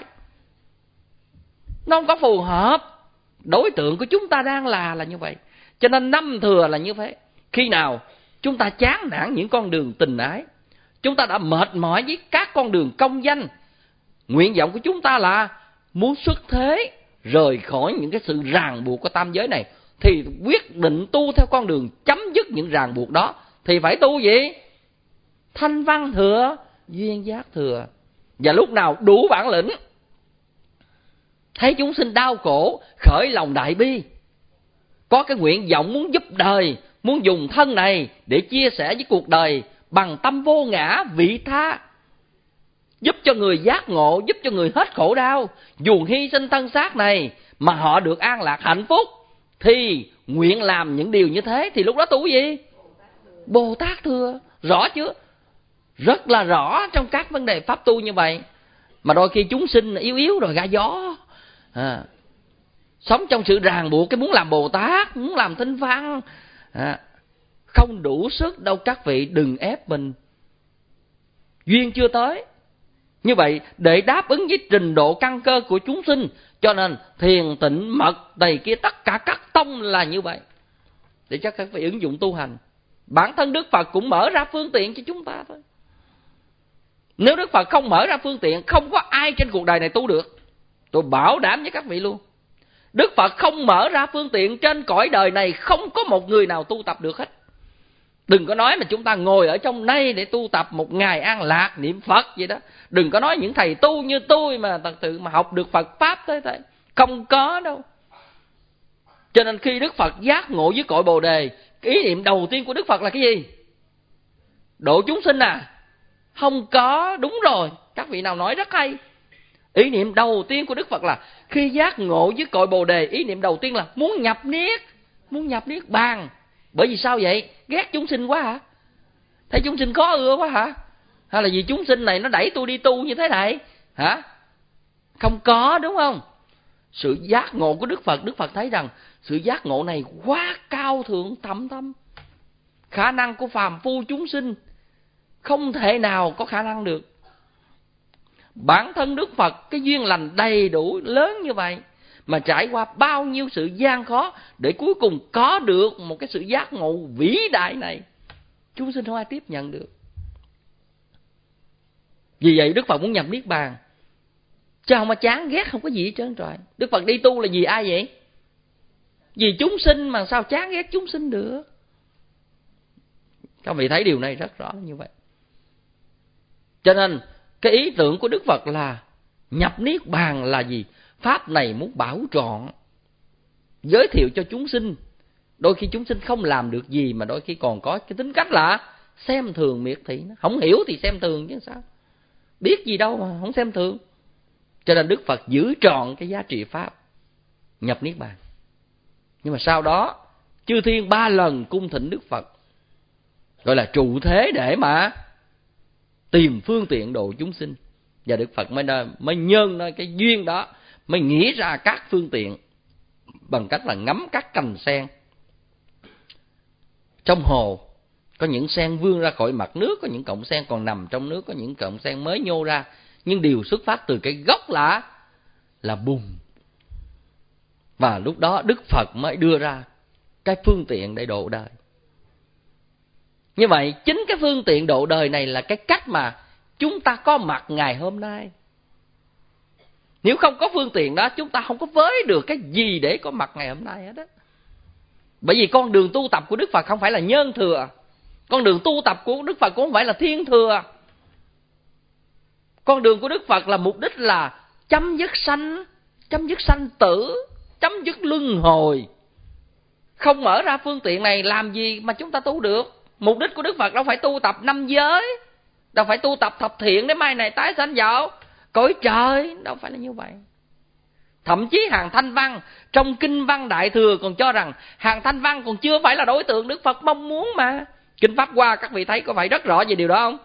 S1: Nó không có phù hợp. Đối tượng của chúng ta đang là như vậy. Cho nên năm thừa là như thế. Khi nào chúng ta chán nản những con đường tình ái, chúng ta đã mệt mỏi với các con đường công danh, nguyện vọng của chúng ta là muốn xuất thế, rời khỏi những cái sự ràng buộc của tam giới này, thì quyết định tu theo con đường chấm dứt những ràng buộc đó. Thì phải tu gì? Thanh văn thừa, duyên giác thừa. Và lúc nào đủ bản lĩnh, thấy chúng sinh đau khổ, khởi lòng đại bi, có cái nguyện vọng muốn giúp đời, muốn dùng thân này để chia sẻ với cuộc đời bằng tâm vô ngã vị tha, giúp cho người giác ngộ, giúp cho người hết khổ đau, dù hy sinh thân xác này mà họ được an lạc hạnh phúc, thì nguyện làm những điều như thế. Thì lúc đó tu gì? Bồ Tát thừa. Rõ chưa? Rất là rõ trong các vấn đề pháp tu như vậy. Mà đôi khi chúng sinh yếu rồi gà gió, sống trong sự ràng buộc, cái muốn làm Bồ Tát, muốn làm thinh văn, không đủ sức đâu. Các vị đừng ép mình, duyên chưa tới. Như vậy để đáp ứng với trình độ căn cơ của chúng sinh, cho nên thiền tịnh mật đầy kia tất cả các tông là như vậy, để cho các vị ứng dụng tu hành. Bản thân Đức Phật cũng mở ra phương tiện cho chúng ta thôi. Nếu Đức Phật không mở ra phương tiện, không có ai trên cuộc đời này tu được. Tôi bảo đảm với các vị luôn. Đức Phật không mở ra phương tiện, trên cõi đời này không có một người nào tu tập được hết. Đừng có nói mà chúng ta ngồi ở trong đây để tu tập một ngày an lạc niệm Phật vậy đó. Đừng có nói những thầy tu như tôi mà thật sự mà học được Phật Pháp thế. Không có đâu. Cho nên khi Đức Phật giác ngộ với cội Bồ Đề, ý niệm đầu tiên của Đức Phật là cái gì? Độ chúng sinh à? Không có. Đúng rồi, các vị nào nói rất hay. Ý niệm đầu tiên của Đức Phật là khi giác ngộ với cội Bồ Đề, ý niệm đầu tiên là muốn nhập niết, muốn nhập niết bàn. Bởi vì sao vậy? Ghét chúng sinh quá hả? Thấy chúng sinh khó ưa quá hả? Hay là vì chúng sinh này nó đẩy tôi đi tu như thế này? Hả? Không có, đúng không? Sự giác ngộ của Đức Phật thấy rằng sự giác ngộ này quá cao thượng thâm thâm. Khả năng của phàm phu chúng sinh không thể nào có khả năng được. Bản thân Đức Phật cái duyên lành đầy đủ lớn như vậy, mà trải qua bao nhiêu sự gian khó để cuối cùng có được một cái sự giác ngộ vĩ đại này, chúng sinh không ai tiếp nhận được. Vì vậy Đức Phật muốn nhập Niết Bàn, chứ không mà chán ghét không có gì hết trơn trời. Đức Phật đi tu là vì ai vậy? Vì chúng sinh, mà sao chán ghét chúng sinh được? Các vị thấy điều này rất rõ như vậy. Cho nên cái ý tưởng của Đức Phật là nhập Niết Bàn là gì? Pháp này muốn bảo trọn, giới thiệu cho chúng sinh. Đôi khi chúng sinh không làm được gì, mà đôi khi còn có cái tính cách là xem thường miệt thị. Không hiểu thì xem thường chứ sao, biết gì đâu mà không xem thường. Cho nên Đức Phật giữ trọn cái giá trị Pháp, nhập Niết Bàn. Nhưng mà sau đó chư thiên 3 lần cung thỉnh Đức Phật, gọi là trụ thế để mà tìm phương tiện độ chúng sinh. Và Đức Phật mới nhân cái duyên đó, mới nghĩ ra các phương tiện bằng cách là ngắm các cành sen. Trong hồ có những sen vươn ra khỏi mặt nước, có những cọng sen còn nằm trong nước, có những cọng sen mới nhô ra, nhưng đều xuất phát từ cái gốc là bùn. Và lúc đó Đức Phật mới đưa ra cái phương tiện để độ đời. Như vậy chính cái phương tiện độ đời này là cái cách mà chúng ta có mặt ngày hôm nay. Nếu không có phương tiện đó, chúng ta không có với được cái gì để có mặt ngày hôm nay hết á. Bởi vì con đường tu tập của Đức Phật không phải là nhân thừa, con đường tu tập của Đức Phật cũng không phải là thiên thừa. Con đường của Đức Phật là mục đích là chấm dứt sanh tử, chấm dứt luân hồi. Không mở ra phương tiện này làm gì mà chúng ta tu được? Mục đích của Đức Phật đâu phải tu tập 5 giới, đâu phải tu tập thập thiện để mai này tái sanh vào cõi trời, đâu phải là như vậy. Thậm chí hàng Thanh Văn trong Kinh Văn Đại Thừa còn cho rằng hàng Thanh Văn còn chưa phải là đối tượng Đức Phật mong muốn mà. Kinh Pháp Hoa các vị thấy có phải rất rõ về điều đó không?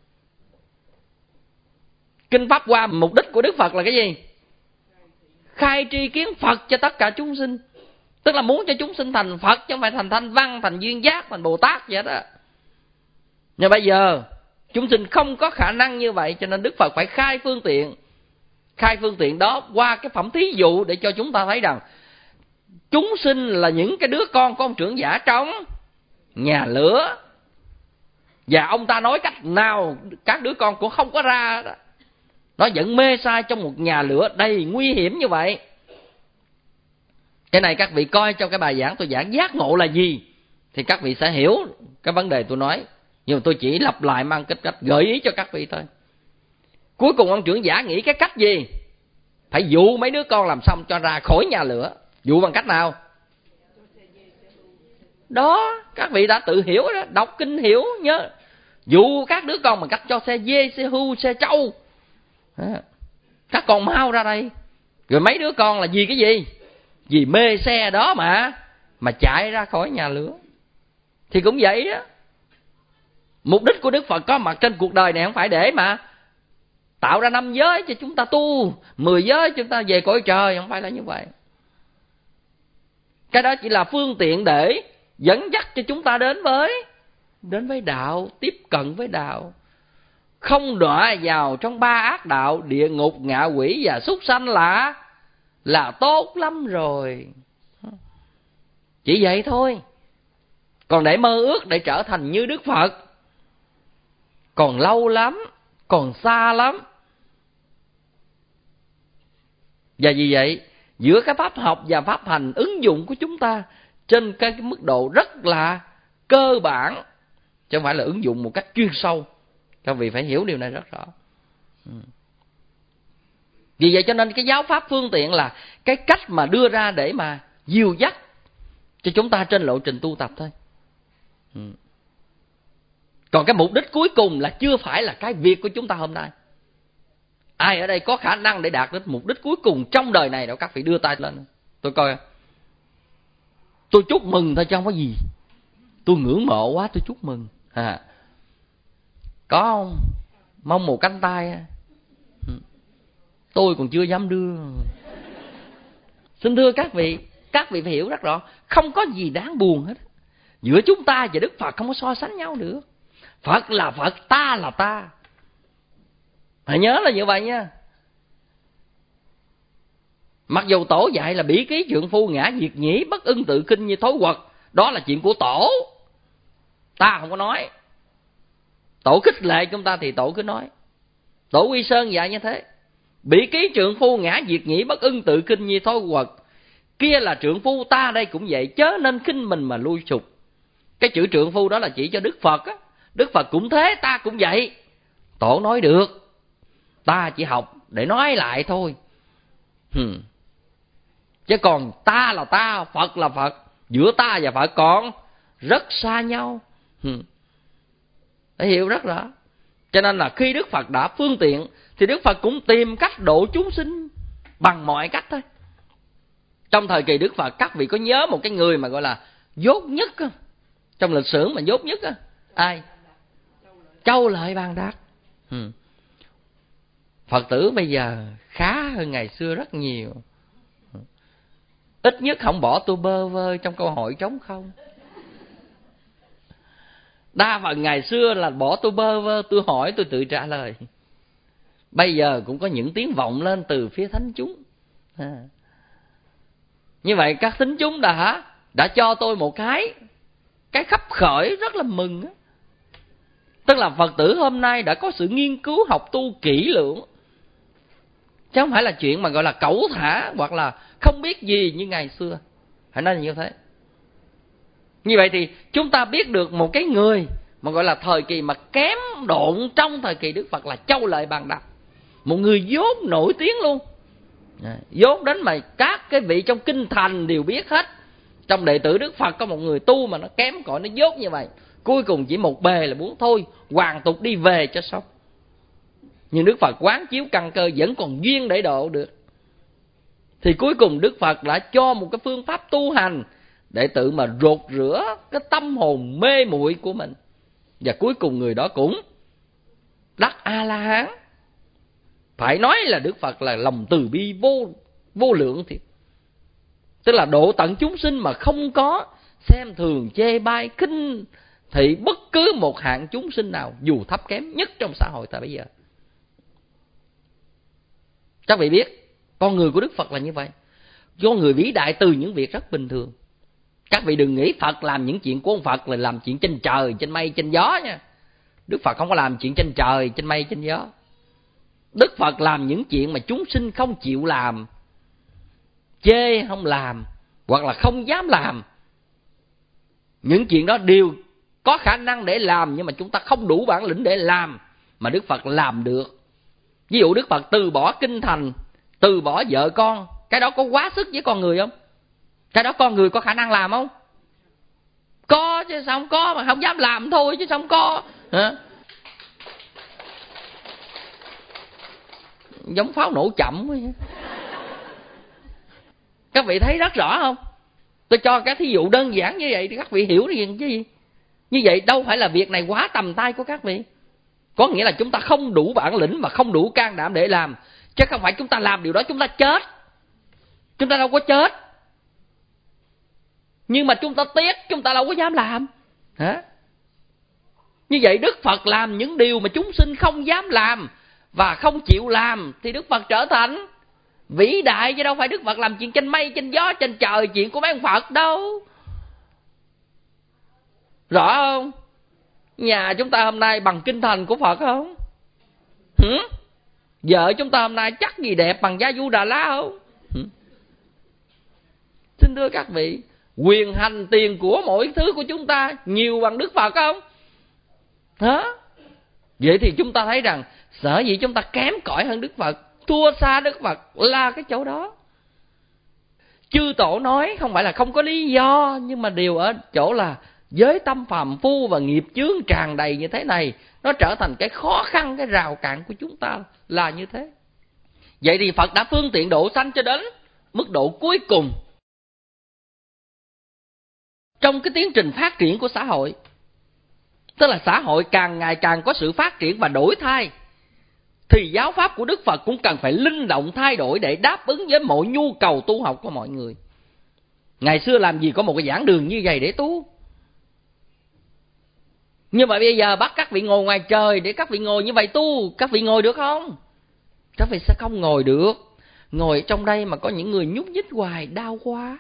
S1: Kinh Pháp Hoa mục đích của Đức Phật là cái gì? Khai tri kiến Phật cho tất cả chúng sinh. Tức là muốn cho chúng sinh thành Phật, chứ không phải thành Thanh Văn, thành Duyên Giác, thành Bồ Tát vậy đó. Nhưng bây giờ chúng sinh không có khả năng như vậy, cho nên Đức Phật phải khai phương tiện. Khai phương tiện đó qua cái phẩm thí dụ để cho chúng ta thấy rằng chúng sinh là những cái đứa con của ông trưởng giả trong nhà lửa. Và ông ta nói cách nào các đứa con cũng không có ra đó. Nó vẫn mê sai trong một nhà lửa đầy nguy hiểm như vậy. Cái này các vị coi trong cái bài giảng tôi giảng giác ngộ là gì thì các vị sẽ hiểu cái vấn đề tôi nói. Nhưng mà tôi chỉ lặp lại mang cách gợi ý cho các vị thôi. Cuối cùng ông trưởng giả nghĩ cái cách gì? Phải dụ mấy đứa con làm xong cho ra khỏi nhà lửa. Dụ bằng cách nào? Đó, các vị đã tự hiểu đó, đọc kinh hiểu nhớ. Dụ các đứa con bằng cách cho xe dê, xe hưu, xe trâu. Các con mau ra đây. Rồi mấy đứa con là vì cái gì? Vì mê xe đó mà chạy ra khỏi nhà lửa. Thì cũng vậy đó. Mục đích của Đức Phật có mặt trên cuộc đời này không phải để mà tạo ra 5 giới cho chúng ta tu, 10 giới chúng ta về cõi trời, không phải là như vậy. Cái đó chỉ là phương tiện để dẫn dắt cho chúng ta đến với đạo, tiếp cận với đạo. Không đọa vào trong 3 ác đạo, địa ngục, ngạ quỷ và súc sanh là tốt lắm rồi. Chỉ vậy thôi. Còn để mơ ước để trở thành như Đức Phật còn lâu lắm, còn xa lắm. Và vì vậy, giữa cái pháp học và pháp hành ứng dụng của chúng ta trên cái mức độ rất là cơ bản, chứ không phải là ứng dụng một cách chuyên sâu. Các vị phải hiểu điều này rất rõ. Vì vậy cho nên cái giáo pháp phương tiện là cái cách mà đưa ra để mà dìu dắt cho chúng ta trên lộ trình tu tập thôi. Còn cái mục đích cuối cùng là chưa phải là cái việc của chúng ta hôm nay. Ai ở đây có khả năng để đạt đến mục đích cuối cùng trong đời này đâu? Các vị đưa tay lên tôi coi. Tôi chúc mừng thôi chứ không có gì. Tôi ngưỡng mộ quá tôi chúc mừng. Có không? mong một cánh tay. Tôi còn chưa dám đưa. Xin thưa các vị phải hiểu rất rõ, không có gì đáng buồn hết. Giữa chúng ta và Đức Phật không có so sánh nhau được. Phật là Phật, ta là ta. Hãy nhớ là như vậy nha. Mặc dù tổ dạy là bỉ ký trượng phu ngã diệt nhĩ bất ưng tự kinh như thối quật, đó là chuyện của tổ, ta không có nói. Tổ khích lệ chúng ta thì tổ cứ nói. Tổ Quy Sơn dạy như thế: bỉ ký trượng phu ngã diệt nhĩ bất ưng tự kinh như thối quật, kia là trượng phu, ta đây cũng vậy, chớ nên khinh mình mà lui sụp. Cái chữ trượng phu đó là chỉ cho Đức Phật á. Đức Phật cũng thế, ta cũng vậy. Tổ nói được, ta chỉ học để nói lại thôi. Chứ còn ta là ta, Phật là Phật, giữa ta và Phật còn rất xa nhau. Phải hiểu rất rõ. Cho nên là khi Đức Phật đã phương tiện thì Đức Phật cũng tìm cách độ chúng sinh bằng mọi cách thôi. Trong thời kỳ Đức Phật, các vị có nhớ một cái người mà gọi là dốt nhất á, trong lịch sử mà dốt nhất á, ai? Châu Lợi Bàn Đạt. Phật tử bây giờ khá hơn ngày xưa rất nhiều. Ít nhất không bỏ tôi bơ vơ trong câu hỏi trống không. Đa phần ngày xưa là bỏ tôi bơ vơ, tôi hỏi tôi tự trả lời. Bây giờ cũng có những tiếng vọng lên từ phía thánh chúng. Như vậy các thính chúng đã cho tôi một cái khắp khởi rất là mừng. Tức là Phật tử hôm nay đã có sự nghiên cứu học tu kỹ lưỡng, chứ không phải là chuyện mà gọi là cẩu thả hoặc là không biết gì như ngày xưa. Hãy nói như thế. Như vậy thì chúng ta biết được một cái người mà gọi là thời kỳ mà kém độn trong thời kỳ Đức Phật là Châu Lợi Bàn Đạt. Một người dốt nổi tiếng luôn. Dốt đến mà các cái vị trong kinh thành đều biết hết. Trong đệ tử Đức Phật có một người tu mà nó kém cỏi, nó dốt như vậy. Cuối cùng chỉ một bề là muốn thôi hoàn tục đi về cho xong. Nhưng Đức Phật quán chiếu căn cơ vẫn còn duyên để độ được. Thì cuối cùng Đức Phật đã cho một cái phương pháp tu hành để tự mà rột rửa cái tâm hồn mê muội của mình. Và cuối cùng người đó cũng đắc A-la-hán. Phải nói là Đức Phật là lòng từ bi vô lượng thiệt. Tức là độ tận chúng sinh mà không có xem thường chê bai khinh thị bất cứ một hạng chúng sinh nào dù thấp kém nhất trong xã hội ta bây giờ. Các vị biết con người của Đức Phật là như vậy. Con người vĩ đại từ những việc rất bình thường. Các vị đừng nghĩ Phật làm những chuyện của ông Phật là làm chuyện trên trời, trên mây, trên gió nha. Đức Phật không có làm chuyện trên trời, trên mây, trên gió. Đức Phật làm những chuyện mà chúng sinh không chịu làm, chê không làm, hoặc là không dám làm. Những chuyện đó đều có khả năng để làm, nhưng mà chúng ta không đủ bản lĩnh để làm, mà Đức Phật làm được. Ví dụ Đức Phật từ bỏ kinh thành, từ bỏ vợ con, cái đó có quá sức với con người không? Cái đó con người có khả năng làm không? Có chứ sao không có, mà không dám làm thôi chứ sao không có. Giống pháo nổ chậm. Các vị thấy rất rõ không? Tôi cho các thí dụ đơn giản như vậy thì các vị hiểu gì chứ gì. Như vậy đâu phải là việc này quá tầm tay của các vị. Có nghĩa là chúng ta không đủ bản lĩnh và không đủ can đảm để làm. Chứ không phải chúng ta làm điều đó chúng ta chết. Chúng ta đâu có chết. Nhưng mà chúng ta tiếc, chúng ta đâu có dám làm. Như vậy Đức Phật làm những điều mà chúng sinh không dám làm và không chịu làm, thì Đức Phật trở thành vĩ đại. Chứ đâu phải Đức Phật làm chuyện trên mây, trên gió, trên trời, chuyện của mấy ông Phật đâu. Rõ không? Nhà chúng ta hôm nay bằng kinh thành của Phật không? Vợ chúng ta hôm nay chắc gì đẹp bằng Gia Du Đà La không? Xin thưa các vị, quyền hành tiền của mỗi thứ của chúng ta nhiều bằng Đức Phật không? Vậy thì chúng ta thấy rằng sở dĩ chúng ta kém cỏi hơn Đức Phật, thua xa Đức Phật là cái chỗ đó. Chư tổ nói không phải là không có lý do, nhưng mà điều ở chỗ là với tâm phàm phu và nghiệp chướng tràn đầy như thế này, nó trở thành cái khó khăn, cái rào cản của chúng ta là như thế. Vậy thì Phật đã phương tiện độ sanh cho đến mức độ cuối cùng trong cái tiến trình phát triển của xã hội. Tức là xã hội càng ngày càng có sự phát triển và đổi thay. thì giáo pháp của Đức Phật cũng cần phải linh động thay đổi để đáp ứng với mọi nhu cầu tu học của mọi người. Ngày xưa làm gì có một cái giảng đường như vậy để tu. Nhưng mà bây giờ bắt các vị ngồi ngoài trời để các vị ngồi như vậy tu, các vị ngồi được không? Các vị sẽ không ngồi được. Ngồi trong đây mà có những người nhúc nhích hoài, đau quá.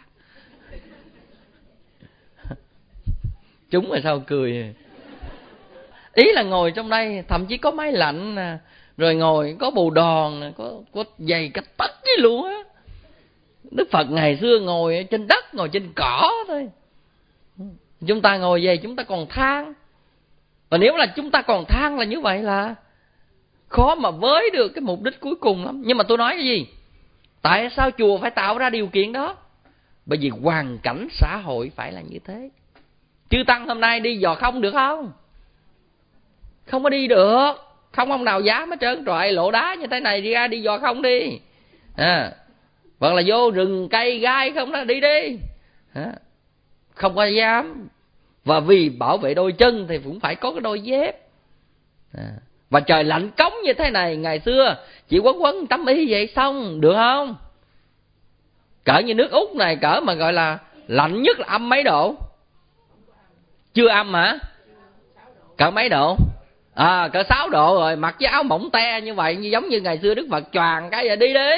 S1: Chúng là sao cười. Ý là ngồi trong đây thậm chí có máy lạnh nè, rồi ngồi có bồ đòn nè, có giày cách tất cái luôn á. Đức Phật ngày xưa ngồi trên đất, ngồi trên cỏ thôi. Chúng ta ngồi về chúng ta còn than. Và nếu là chúng ta còn than là như vậy là khó mà với được cái mục đích cuối cùng lắm. Nhưng mà tôi nói cái gì? Tại sao chùa phải tạo ra điều kiện đó? Bởi vì hoàn cảnh xã hội phải là như thế. Chư Tăng hôm nay đi dò không được không? Không có đi được. Không ông nào dám hết trơn trọi lộ đá như thế này đi ra đi dò không đi. Hoặc là vô rừng cây gai không đó đi đi. Không có dám. Và vì bảo vệ đôi chân thì cũng phải có cái đôi dép. Và trời lạnh cống như thế này, ngày xưa chỉ quấn tấm y vậy xong, được không? Cỡ như nước Úc này, cỡ mà gọi là lạnh nhất là âm mấy độ? Chưa âm hả? Cỡ mấy độ? Cỡ 6 độ rồi, mặc cái áo mỏng te như vậy, như giống như ngày xưa Đức Phật choàng cái giờ đi đi.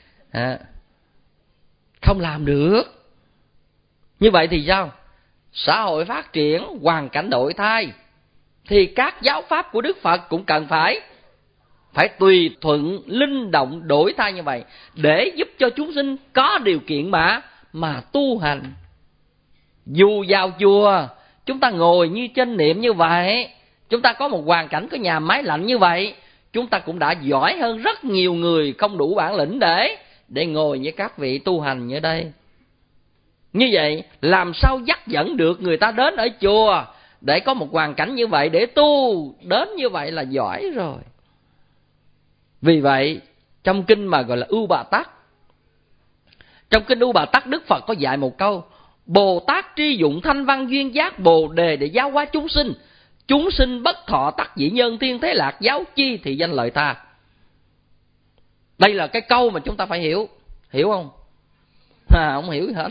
S1: Không làm được. Như vậy thì sao? Xã hội phát triển, hoàn cảnh đổi thay, thì các giáo pháp của Đức Phật cũng cần phải tùy thuận, linh động, đổi thay như vậy, để giúp cho chúng sinh có điều kiện mà tu hành. Dù vào chùa, chúng ta ngồi như chánh niệm như vậy, chúng ta có một hoàn cảnh, có nhà máy lạnh như vậy, chúng ta cũng đã giỏi hơn rất nhiều người không đủ bản lĩnh để ngồi với các vị tu hành như đây. Như vậy, làm sao dắt dẫn được người ta đến ở chùa để có một hoàn cảnh như vậy để tu, đến như vậy là giỏi rồi. Vì vậy, trong kinh mà gọi là Ưu Bà Tắc, trong kinh Ưu Bà Tắc, Đức Phật có dạy một câu: Bồ Tát tri dụng thanh văn duyên giác bồ đề để giáo hóa chúng sinh. Chúng sinh bất thọ tắc dĩ nhân thiên thế lạc, giáo chi thì danh lợi tha. Đây là cái câu mà chúng ta phải hiểu. Hiểu không? Không hiểu gì hết.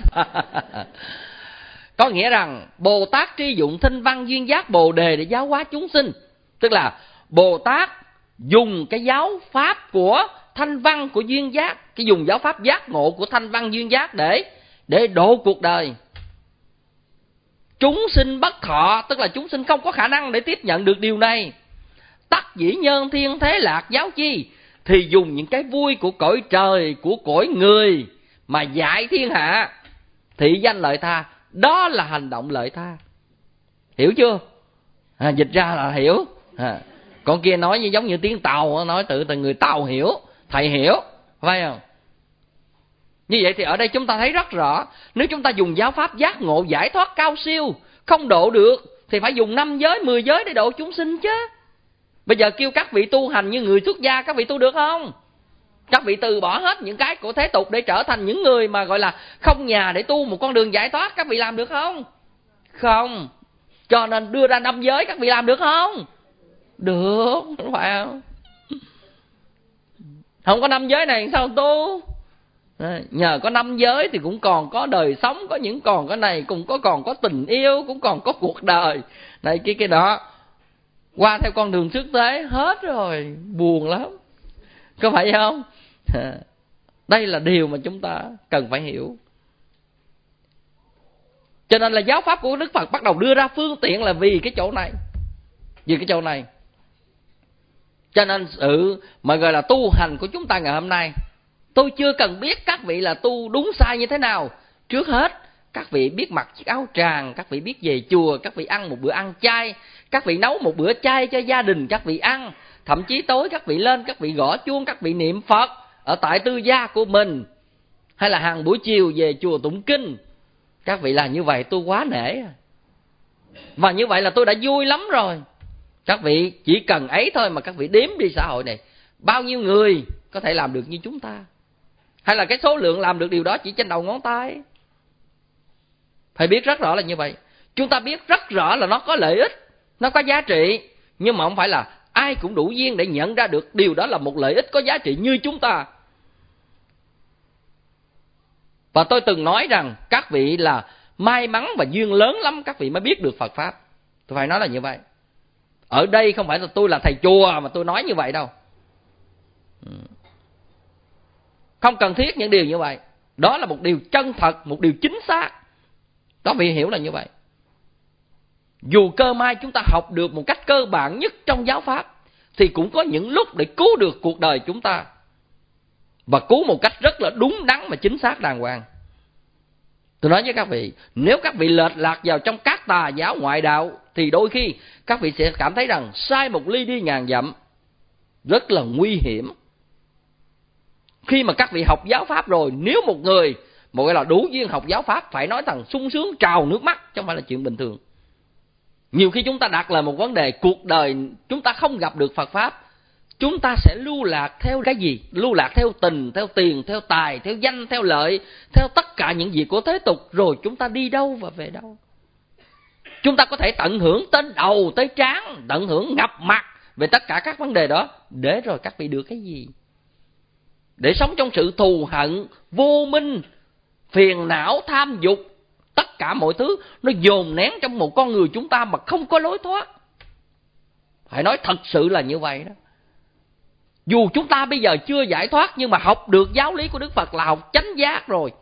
S1: Có nghĩa rằng Bồ Tát tri dụng thanh văn duyên giác bồ đề để giáo hóa chúng sinh. Tức là Bồ Tát dùng cái giáo pháp của thanh văn của duyên giác, cái dùng giáo pháp giác ngộ của thanh văn duyên giác để độ cuộc đời. Chúng sinh bất thọ, tức là chúng sinh không có khả năng để tiếp nhận được điều này. Tắc dĩ nhân thiên thế lạc, giáo chi thì dùng những cái vui của cõi trời, của cõi người mà dạy thiên hạ, thị danh lợi tha. Đó là hành động lợi tha. Hiểu chưa? Dịch ra là hiểu. Con kia nói như giống như tiếng Tàu, nói từ người Tàu hiểu, thầy hiểu, phải không? Như vậy thì ở đây chúng ta thấy rất rõ, nếu chúng ta dùng giáo pháp giác ngộ giải thoát cao siêu không độ được thì phải dùng 5 giới 10 giới để độ chúng sinh chứ. Bây giờ kêu các vị tu hành như người xuất gia, các vị tu được không? Các vị từ bỏ hết những cái của thế tục để trở thành những người mà gọi là không nhà để tu một con đường giải thoát, các vị làm được không? Không. Cho nên đưa ra 5 giới, các vị làm được không? Được, không phải không? Không có 5 giới này sao tu? Nhờ có 5 giới thì cũng còn có đời sống, có những còn cái này, cũng còn có tình yêu, cũng còn có cuộc đời này kia kia đó. Qua theo con đường xuất thế hết rồi, buồn lắm, có phải không? Đây là điều mà chúng ta cần phải hiểu. Cho nên là giáo pháp của Đức Phật bắt đầu đưa ra phương tiện là vì cái chỗ này. Vì cái chỗ này. Cho nên sự mà gọi là tu hành của chúng ta ngày hôm nay, tôi chưa cần biết các vị là tu đúng sai như thế nào. Trước hết, các vị biết mặc chiếc áo tràng, các vị biết về chùa, các vị ăn một bữa ăn chay, các vị nấu một bữa chay cho gia đình các vị ăn. Thậm chí tối các vị lên, các vị gõ chuông, các vị niệm Phật ở tại tư gia của mình. Hay là hàng buổi chiều về chùa tụng kinh. Các vị làm như vậy tôi quá nể. Và như vậy là tôi đã vui lắm rồi. Các vị chỉ cần ấy thôi mà các vị đếm đi xã hội này, bao nhiêu người có thể làm được như chúng ta? Hay là cái số lượng làm được điều đó chỉ trên đầu ngón tay? Phải biết rất rõ là như vậy. Chúng ta biết rất rõ là nó có lợi ích, nó có giá trị, nhưng mà không phải là ai cũng đủ duyên để nhận ra được điều đó là một lợi ích có giá trị như chúng ta. Và tôi từng nói rằng các vị là may mắn và duyên lớn lắm các vị mới biết được Phật Pháp. Tôi phải nói là như vậy. Ở đây không phải là tôi là thầy chùa mà tôi nói như vậy đâu. Không cần thiết những điều như vậy. Đó là một điều chân thật, một điều chính xác. Đó vị hiểu là như vậy. Dù cơ may chúng ta học được một cách cơ bản nhất trong giáo Pháp, thì cũng có những lúc để cứu được cuộc đời chúng ta. Và cứu một cách rất là đúng đắn mà chính xác đàng hoàng. Tôi nói với các vị, nếu các vị lệch lạc vào trong các tà giáo ngoại đạo, thì đôi khi các vị sẽ cảm thấy rằng sai một ly đi ngàn dặm, rất là nguy hiểm. Khi mà các vị học giáo Pháp rồi, nếu một người một gọi là đủ duyên học giáo Pháp, phải nói rằng sung sướng trào nước mắt, chứ không phải là chuyện bình thường. Nhiều khi chúng ta đặt là một vấn đề cuộc đời chúng ta không gặp được Phật Pháp, chúng ta sẽ lưu lạc theo cái gì? Lưu lạc theo tình, theo tiền, theo tài, theo danh, theo lợi, theo tất cả những gì của thế tục. Rồi chúng ta đi đâu và về đâu? Chúng ta có thể tận hưởng tới đầu tới trán, tận hưởng ngập mặt về tất cả các vấn đề đó, để rồi các vị được cái gì? Để sống trong sự thù hận, vô minh, phiền não, tham dục, tất cả mọi thứ nó dồn nén trong một con người chúng ta mà không có lối thoát. Phải nói thật sự là như vậy đó. Dù chúng ta bây giờ chưa giải thoát, nhưng mà học được giáo lý của Đức Phật là học chánh giác rồi.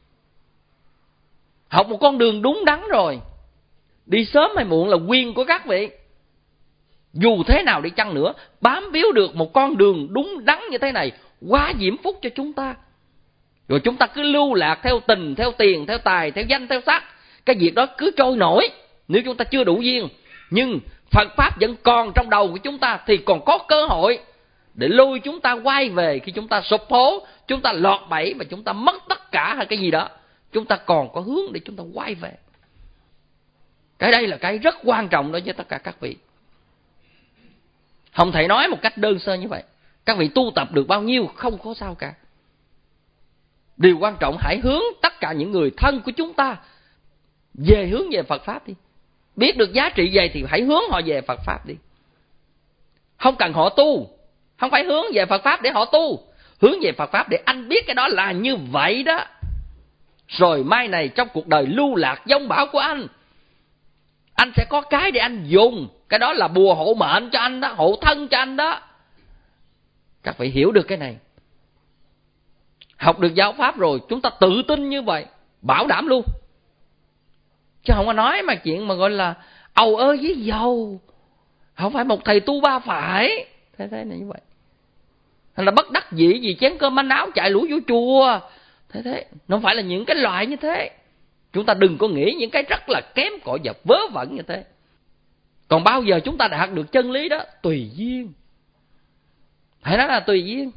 S1: Học một con đường đúng đắn rồi. Đi sớm hay muộn là quyền của các vị. Dù thế nào đi chăng nữa, bám víu được một con đường đúng đắn như thế này, quá diễm phúc cho chúng ta. Rồi chúng ta cứ lưu lạc theo tình, theo tiền, theo tài, theo danh, theo sắc. Cái việc đó cứ trôi nổi nếu chúng ta chưa đủ duyên. Nhưng Phật Pháp vẫn còn trong đầu của chúng ta, thì còn có cơ hội để lôi chúng ta quay về. Khi chúng ta sụp hố, chúng ta lọt bẫy và chúng ta mất tất cả hay cái gì đó, chúng ta còn có hướng để chúng ta quay về. Cái đây là cái rất quan trọng đối với tất cả các vị. Không thể nói một cách đơn sơ như vậy. Các vị tu tập được bao nhiêu không có sao cả. Điều quan trọng hãy hướng tất cả những người thân của chúng ta hướng về Phật Pháp đi. Biết được giá trị gì thì hãy hướng họ về Phật Pháp đi. Không cần họ tu, không phải hướng về Phật Pháp để họ tu, hướng về Phật Pháp để anh biết cái đó là như vậy đó. Rồi mai này trong cuộc đời lưu lạc vong bão của anh sẽ có cái để anh dùng. Cái đó là bùa hộ mệnh cho anh đó, hộ thân cho anh đó. Các vị hiểu được cái này. Học được giáo Pháp rồi, chúng ta tự tin như vậy, bảo đảm luôn. Chứ không có nói mà chuyện mà gọi là ầu ơ với dầu. Không phải một thầy tu ba phải. Thế là như vậy. Hay là bất đắc dĩ gì chén cơm manh áo chạy lũ vô chùa. Thế nó không phải là những cái loại như thế. Chúng ta đừng có nghĩ những cái rất là kém cỏi và vớ vẩn như thế. Còn bao giờ chúng ta đạt được chân lý đó? Tùy duyên. Phải nói là tùy duyên.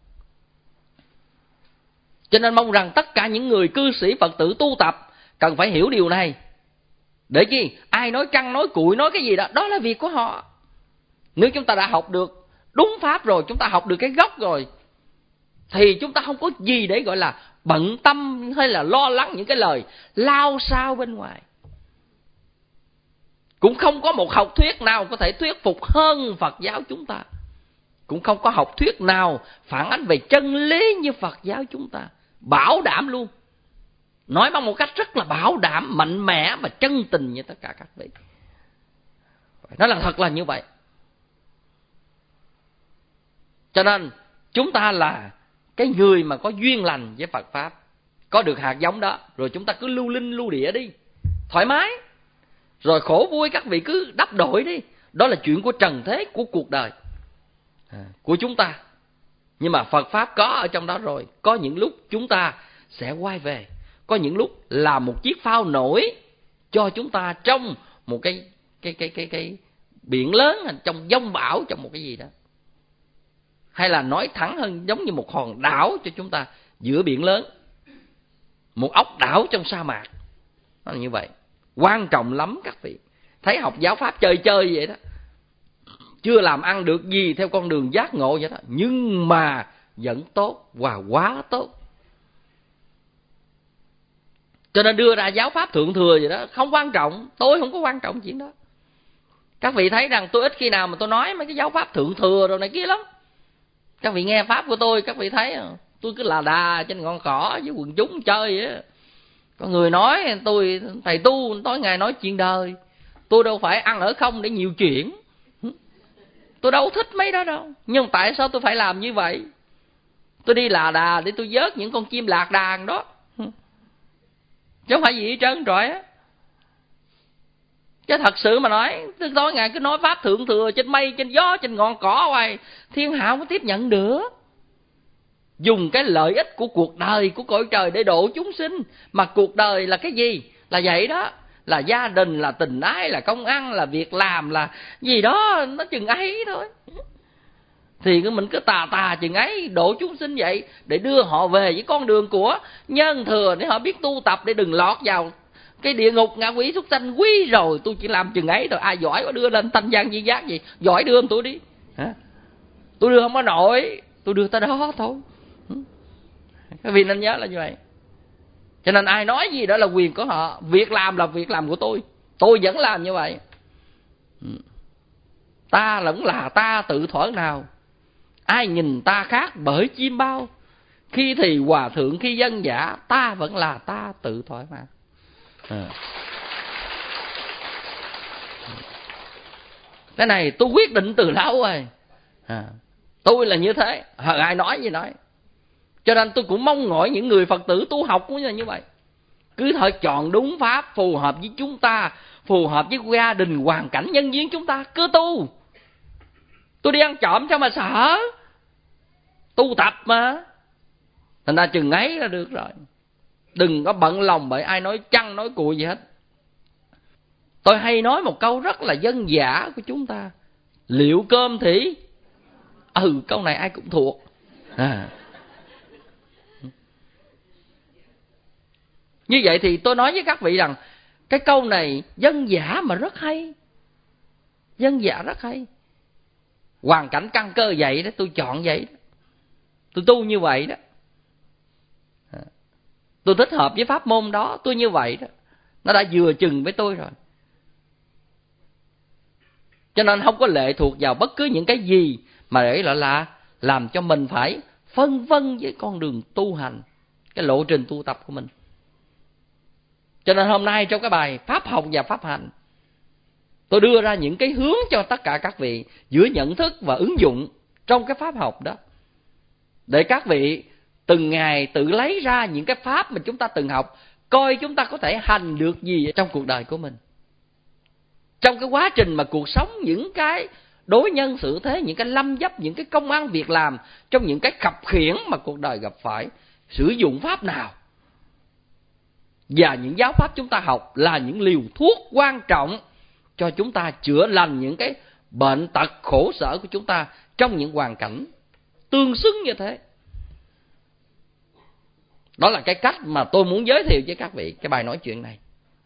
S1: Cho nên mong rằng tất cả những người cư sĩ Phật tử tu tập cần phải hiểu điều này. Để chi? Ai nói căng, nói cụi, nói cái gì đó, đó là việc của họ. Nếu chúng ta đã học được đúng Pháp rồi, chúng ta học được cái gốc rồi, thì chúng ta không có gì để gọi là bận tâm hay là lo lắng những cái lời lao sao bên ngoài. Cũng không có một học thuyết nào có thể thuyết phục hơn Phật giáo chúng ta. Cũng không có học thuyết nào phản ánh về chân lý như Phật giáo chúng ta. Bảo đảm luôn. Nói bằng một cách rất là bảo đảm, mạnh mẽ và chân tình như tất cả các vị. Nó là thật là như vậy. Cho nên chúng ta là cái người mà có duyên lành với Phật Pháp, có được hạt giống đó, rồi chúng ta cứ lưu linh lưu địa đi, thoải mái. Rồi khổ vui các vị cứ đắp đổi đi. Đó là chuyện của trần thế, của cuộc đời, của chúng ta. Nhưng mà Phật Pháp có ở trong đó rồi. Có những lúc chúng ta sẽ quay về. Có những lúc là một chiếc phao nổi cho chúng ta trong một cái biển lớn, trong giông bão, trong một cái gì đó. Hay là nói thẳng hơn, giống như một hòn đảo cho chúng ta giữa biển lớn, một ốc đảo trong sa mạc. Nó là như vậy. Quan trọng lắm các vị. Thấy học giáo Pháp chơi chơi vậy đó, chưa làm ăn được gì theo con đường giác ngộ vậy đó, nhưng mà vẫn tốt và quá tốt. Cho nên đưa ra giáo Pháp thượng thừa vậy đó, không quan trọng. Tôi không có quan trọng chuyện đó. Các vị thấy rằng tôi ít khi nào mà tôi nói mấy cái giáo pháp thượng thừa rồi này kia lắm. Các vị nghe pháp của tôi, các vị thấy tôi cứ là đà trên ngọn cỏ với quần chúng chơi á. Có người nói tôi thầy tu tối ngày nói chuyện đời. Tôi đâu phải ăn ở không để nhiều chuyện. Tôi đâu thích mấy đó đâu. Nhưng tại sao tôi phải làm như vậy? Tôi đi là đà để tôi vớt những con chim lạc đàn đó, chứ không phải gì hết trơn rồi á. Chứ thật sự mà nói, tối ngày cứ nói pháp thượng thừa trên mây, trên gió, trên ngọn cỏ hoài, thiên hạ không có tiếp nhận được. Dùng cái lợi ích của cuộc đời, của cõi trời để độ chúng sinh. Mà cuộc đời là cái gì? Là vậy đó. Là gia đình, là tình ái, là công ăn, là việc làm, là gì đó, nó chừng ấy thôi. Thì mình cứ tà chừng ấy độ chúng sinh vậy, để đưa họ về với con đường của nhân thừa, để họ biết tu tập, để đừng lọt vào cái địa ngục ngạ quỷ súc sanh. Quý rồi tôi chỉ làm chừng ấy thôi. Ai giỏi có đưa lên thanh văn viên giác gì, giỏi đưa tôi đi. Tôi đưa không có nổi, tôi đưa tới đó thôi. Các vị nên nhớ là như vậy. Cho nên ai nói gì đó là quyền của họ. Việc làm là việc làm của tôi vẫn làm như vậy. Ta vẫn là ta tự thuở nào, ai nhìn ta khác bởi chim bao. Khi thì hòa thượng, khi dân giả, ta vẫn là ta tự thoải mái. Cái này tôi quyết định từ lâu rồi. Tôi là như thế, ai nói gì nói. Cho nên tôi cũng mong mỏi những người Phật tử tu học cũng là như vậy. Cứ thôi chọn đúng pháp phù hợp với chúng ta, phù hợp với gia đình, hoàn cảnh, nhân duyên chúng ta, cứ tu. Tôi đi ăn trộm sao mà sợ? Tu tập mà. Thành ra chừng ấy là được rồi. Đừng có bận lòng bởi ai nói chăng nói cùi gì hết. Tôi hay nói một câu rất là dân dã của chúng ta: liệu cơm thì... câu này ai cũng thuộc. Như vậy thì tôi nói với các vị rằng cái câu này dân dã mà rất hay. Dân dã rất hay. Hoàn cảnh căn cơ vậy đó, tôi chọn vậy đó. Tôi tu như vậy đó. Tôi thích hợp với pháp môn đó, tôi như vậy đó. Nó đã vừa chừng với tôi rồi. Cho nên không có lệ thuộc vào bất cứ những cái gì mà để là làm cho mình phải phân vân với con đường tu hành, cái lộ trình tu tập của mình. Cho nên hôm nay trong cái bài Pháp học và Pháp hành, tôi đưa ra những cái hướng cho tất cả các vị giữa nhận thức và ứng dụng trong cái pháp học đó. Để các vị từng ngày tự lấy ra những cái pháp mà chúng ta từng học, coi chúng ta có thể hành được gì trong cuộc đời của mình. Trong cái quá trình mà cuộc sống, những cái đối nhân xử thế, những cái lâm dấp, những cái công ăn việc làm, trong những cái khập khiễng mà cuộc đời gặp phải, sử dụng pháp nào. Và những giáo pháp chúng ta học là những liều thuốc quan trọng cho chúng ta chữa lành những cái bệnh tật khổ sở của chúng ta trong những hoàn cảnh tương xứng như thế. Đó là cái cách mà tôi muốn giới thiệu với các vị cái bài nói chuyện này.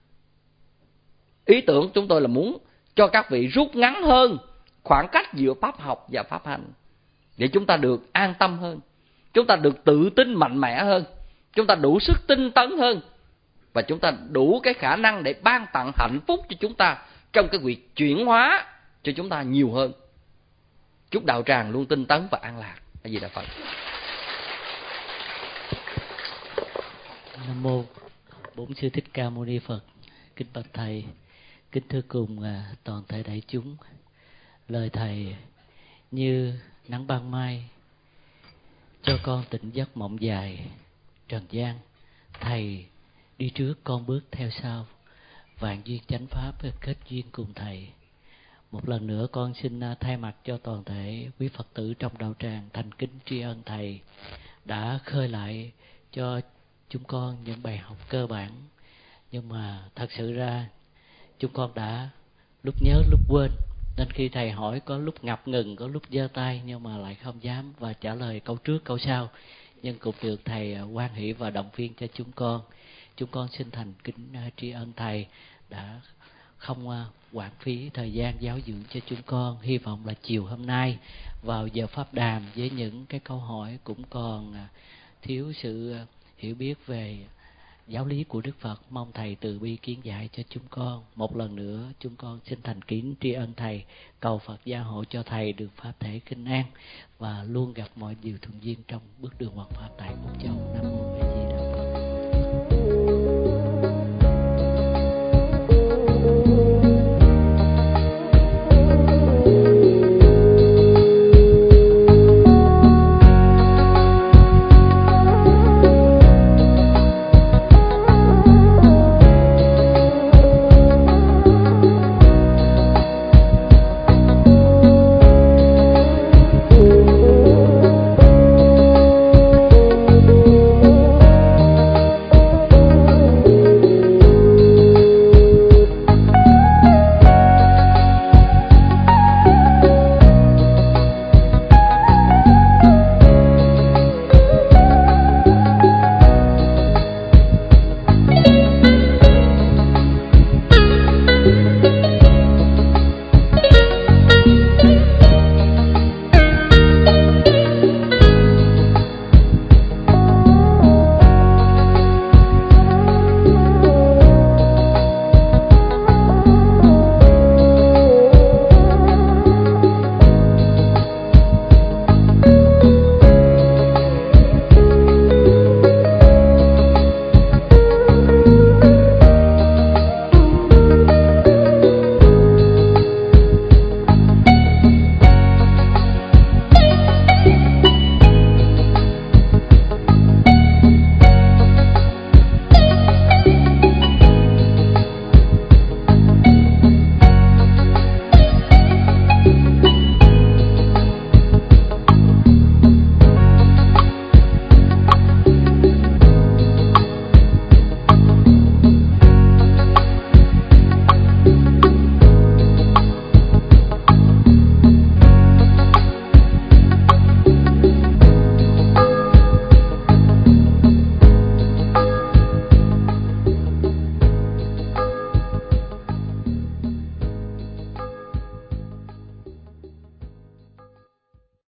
S1: Ý tưởng chúng tôi là muốn cho các vị rút ngắn hơn khoảng cách giữa pháp học và pháp hành, để chúng ta được an tâm hơn, chúng ta được tự tin mạnh mẽ hơn, chúng ta đủ sức tinh tấn hơn, và chúng ta đủ cái khả năng để ban tặng hạnh phúc cho chúng ta trong cái việc chuyển hóa cho chúng ta nhiều hơn. Chúc đạo tràng luôn tinh tấn và an lạc. A Di Đà Phật.
S3: Nam mô Bổn Sư Thích Ca Mâu Ni Phật. Kính bạch thầy, kính thưa cùng toàn thể đại chúng. Lời thầy như nắng ban mai, cho con tỉnh giấc mộng dài trần gian. Thầy đi trước, con bước theo sau. Vạn duyên chánh pháp kết duyên cùng thầy. Một lần nữa con xin thay mặt cho toàn thể quý Phật tử trong đạo tràng thành kính tri ân thầy đã khơi lại cho chúng con những bài học cơ bản. Nhưng mà thật sự ra chúng con đã lúc nhớ lúc quên, nên khi thầy hỏi có lúc ngập ngừng, có lúc giơ tay nhưng mà lại không dám và trả lời câu trước câu sau. Nhưng cũng được thầy hoan hỷ và động viên cho chúng con. Chúng con xin thành kính tri ân thầy đã không hoãn phí thời gian giáo dưỡng cho chúng con. Hy vọng là chiều hôm nay vào giờ pháp đàm với những cái câu hỏi cũng còn thiếu sự hiểu biết về giáo lý của Đức Phật. Mong Thầy từ bi kiến giải cho chúng con. Một lần nữa chúng con xin thành kính tri ân Thầy, cầu Phật gia hộ cho Thầy được pháp thể kinh an và luôn gặp mọi điều thuận duyên trong bước đường hoằng pháp tại một châu năm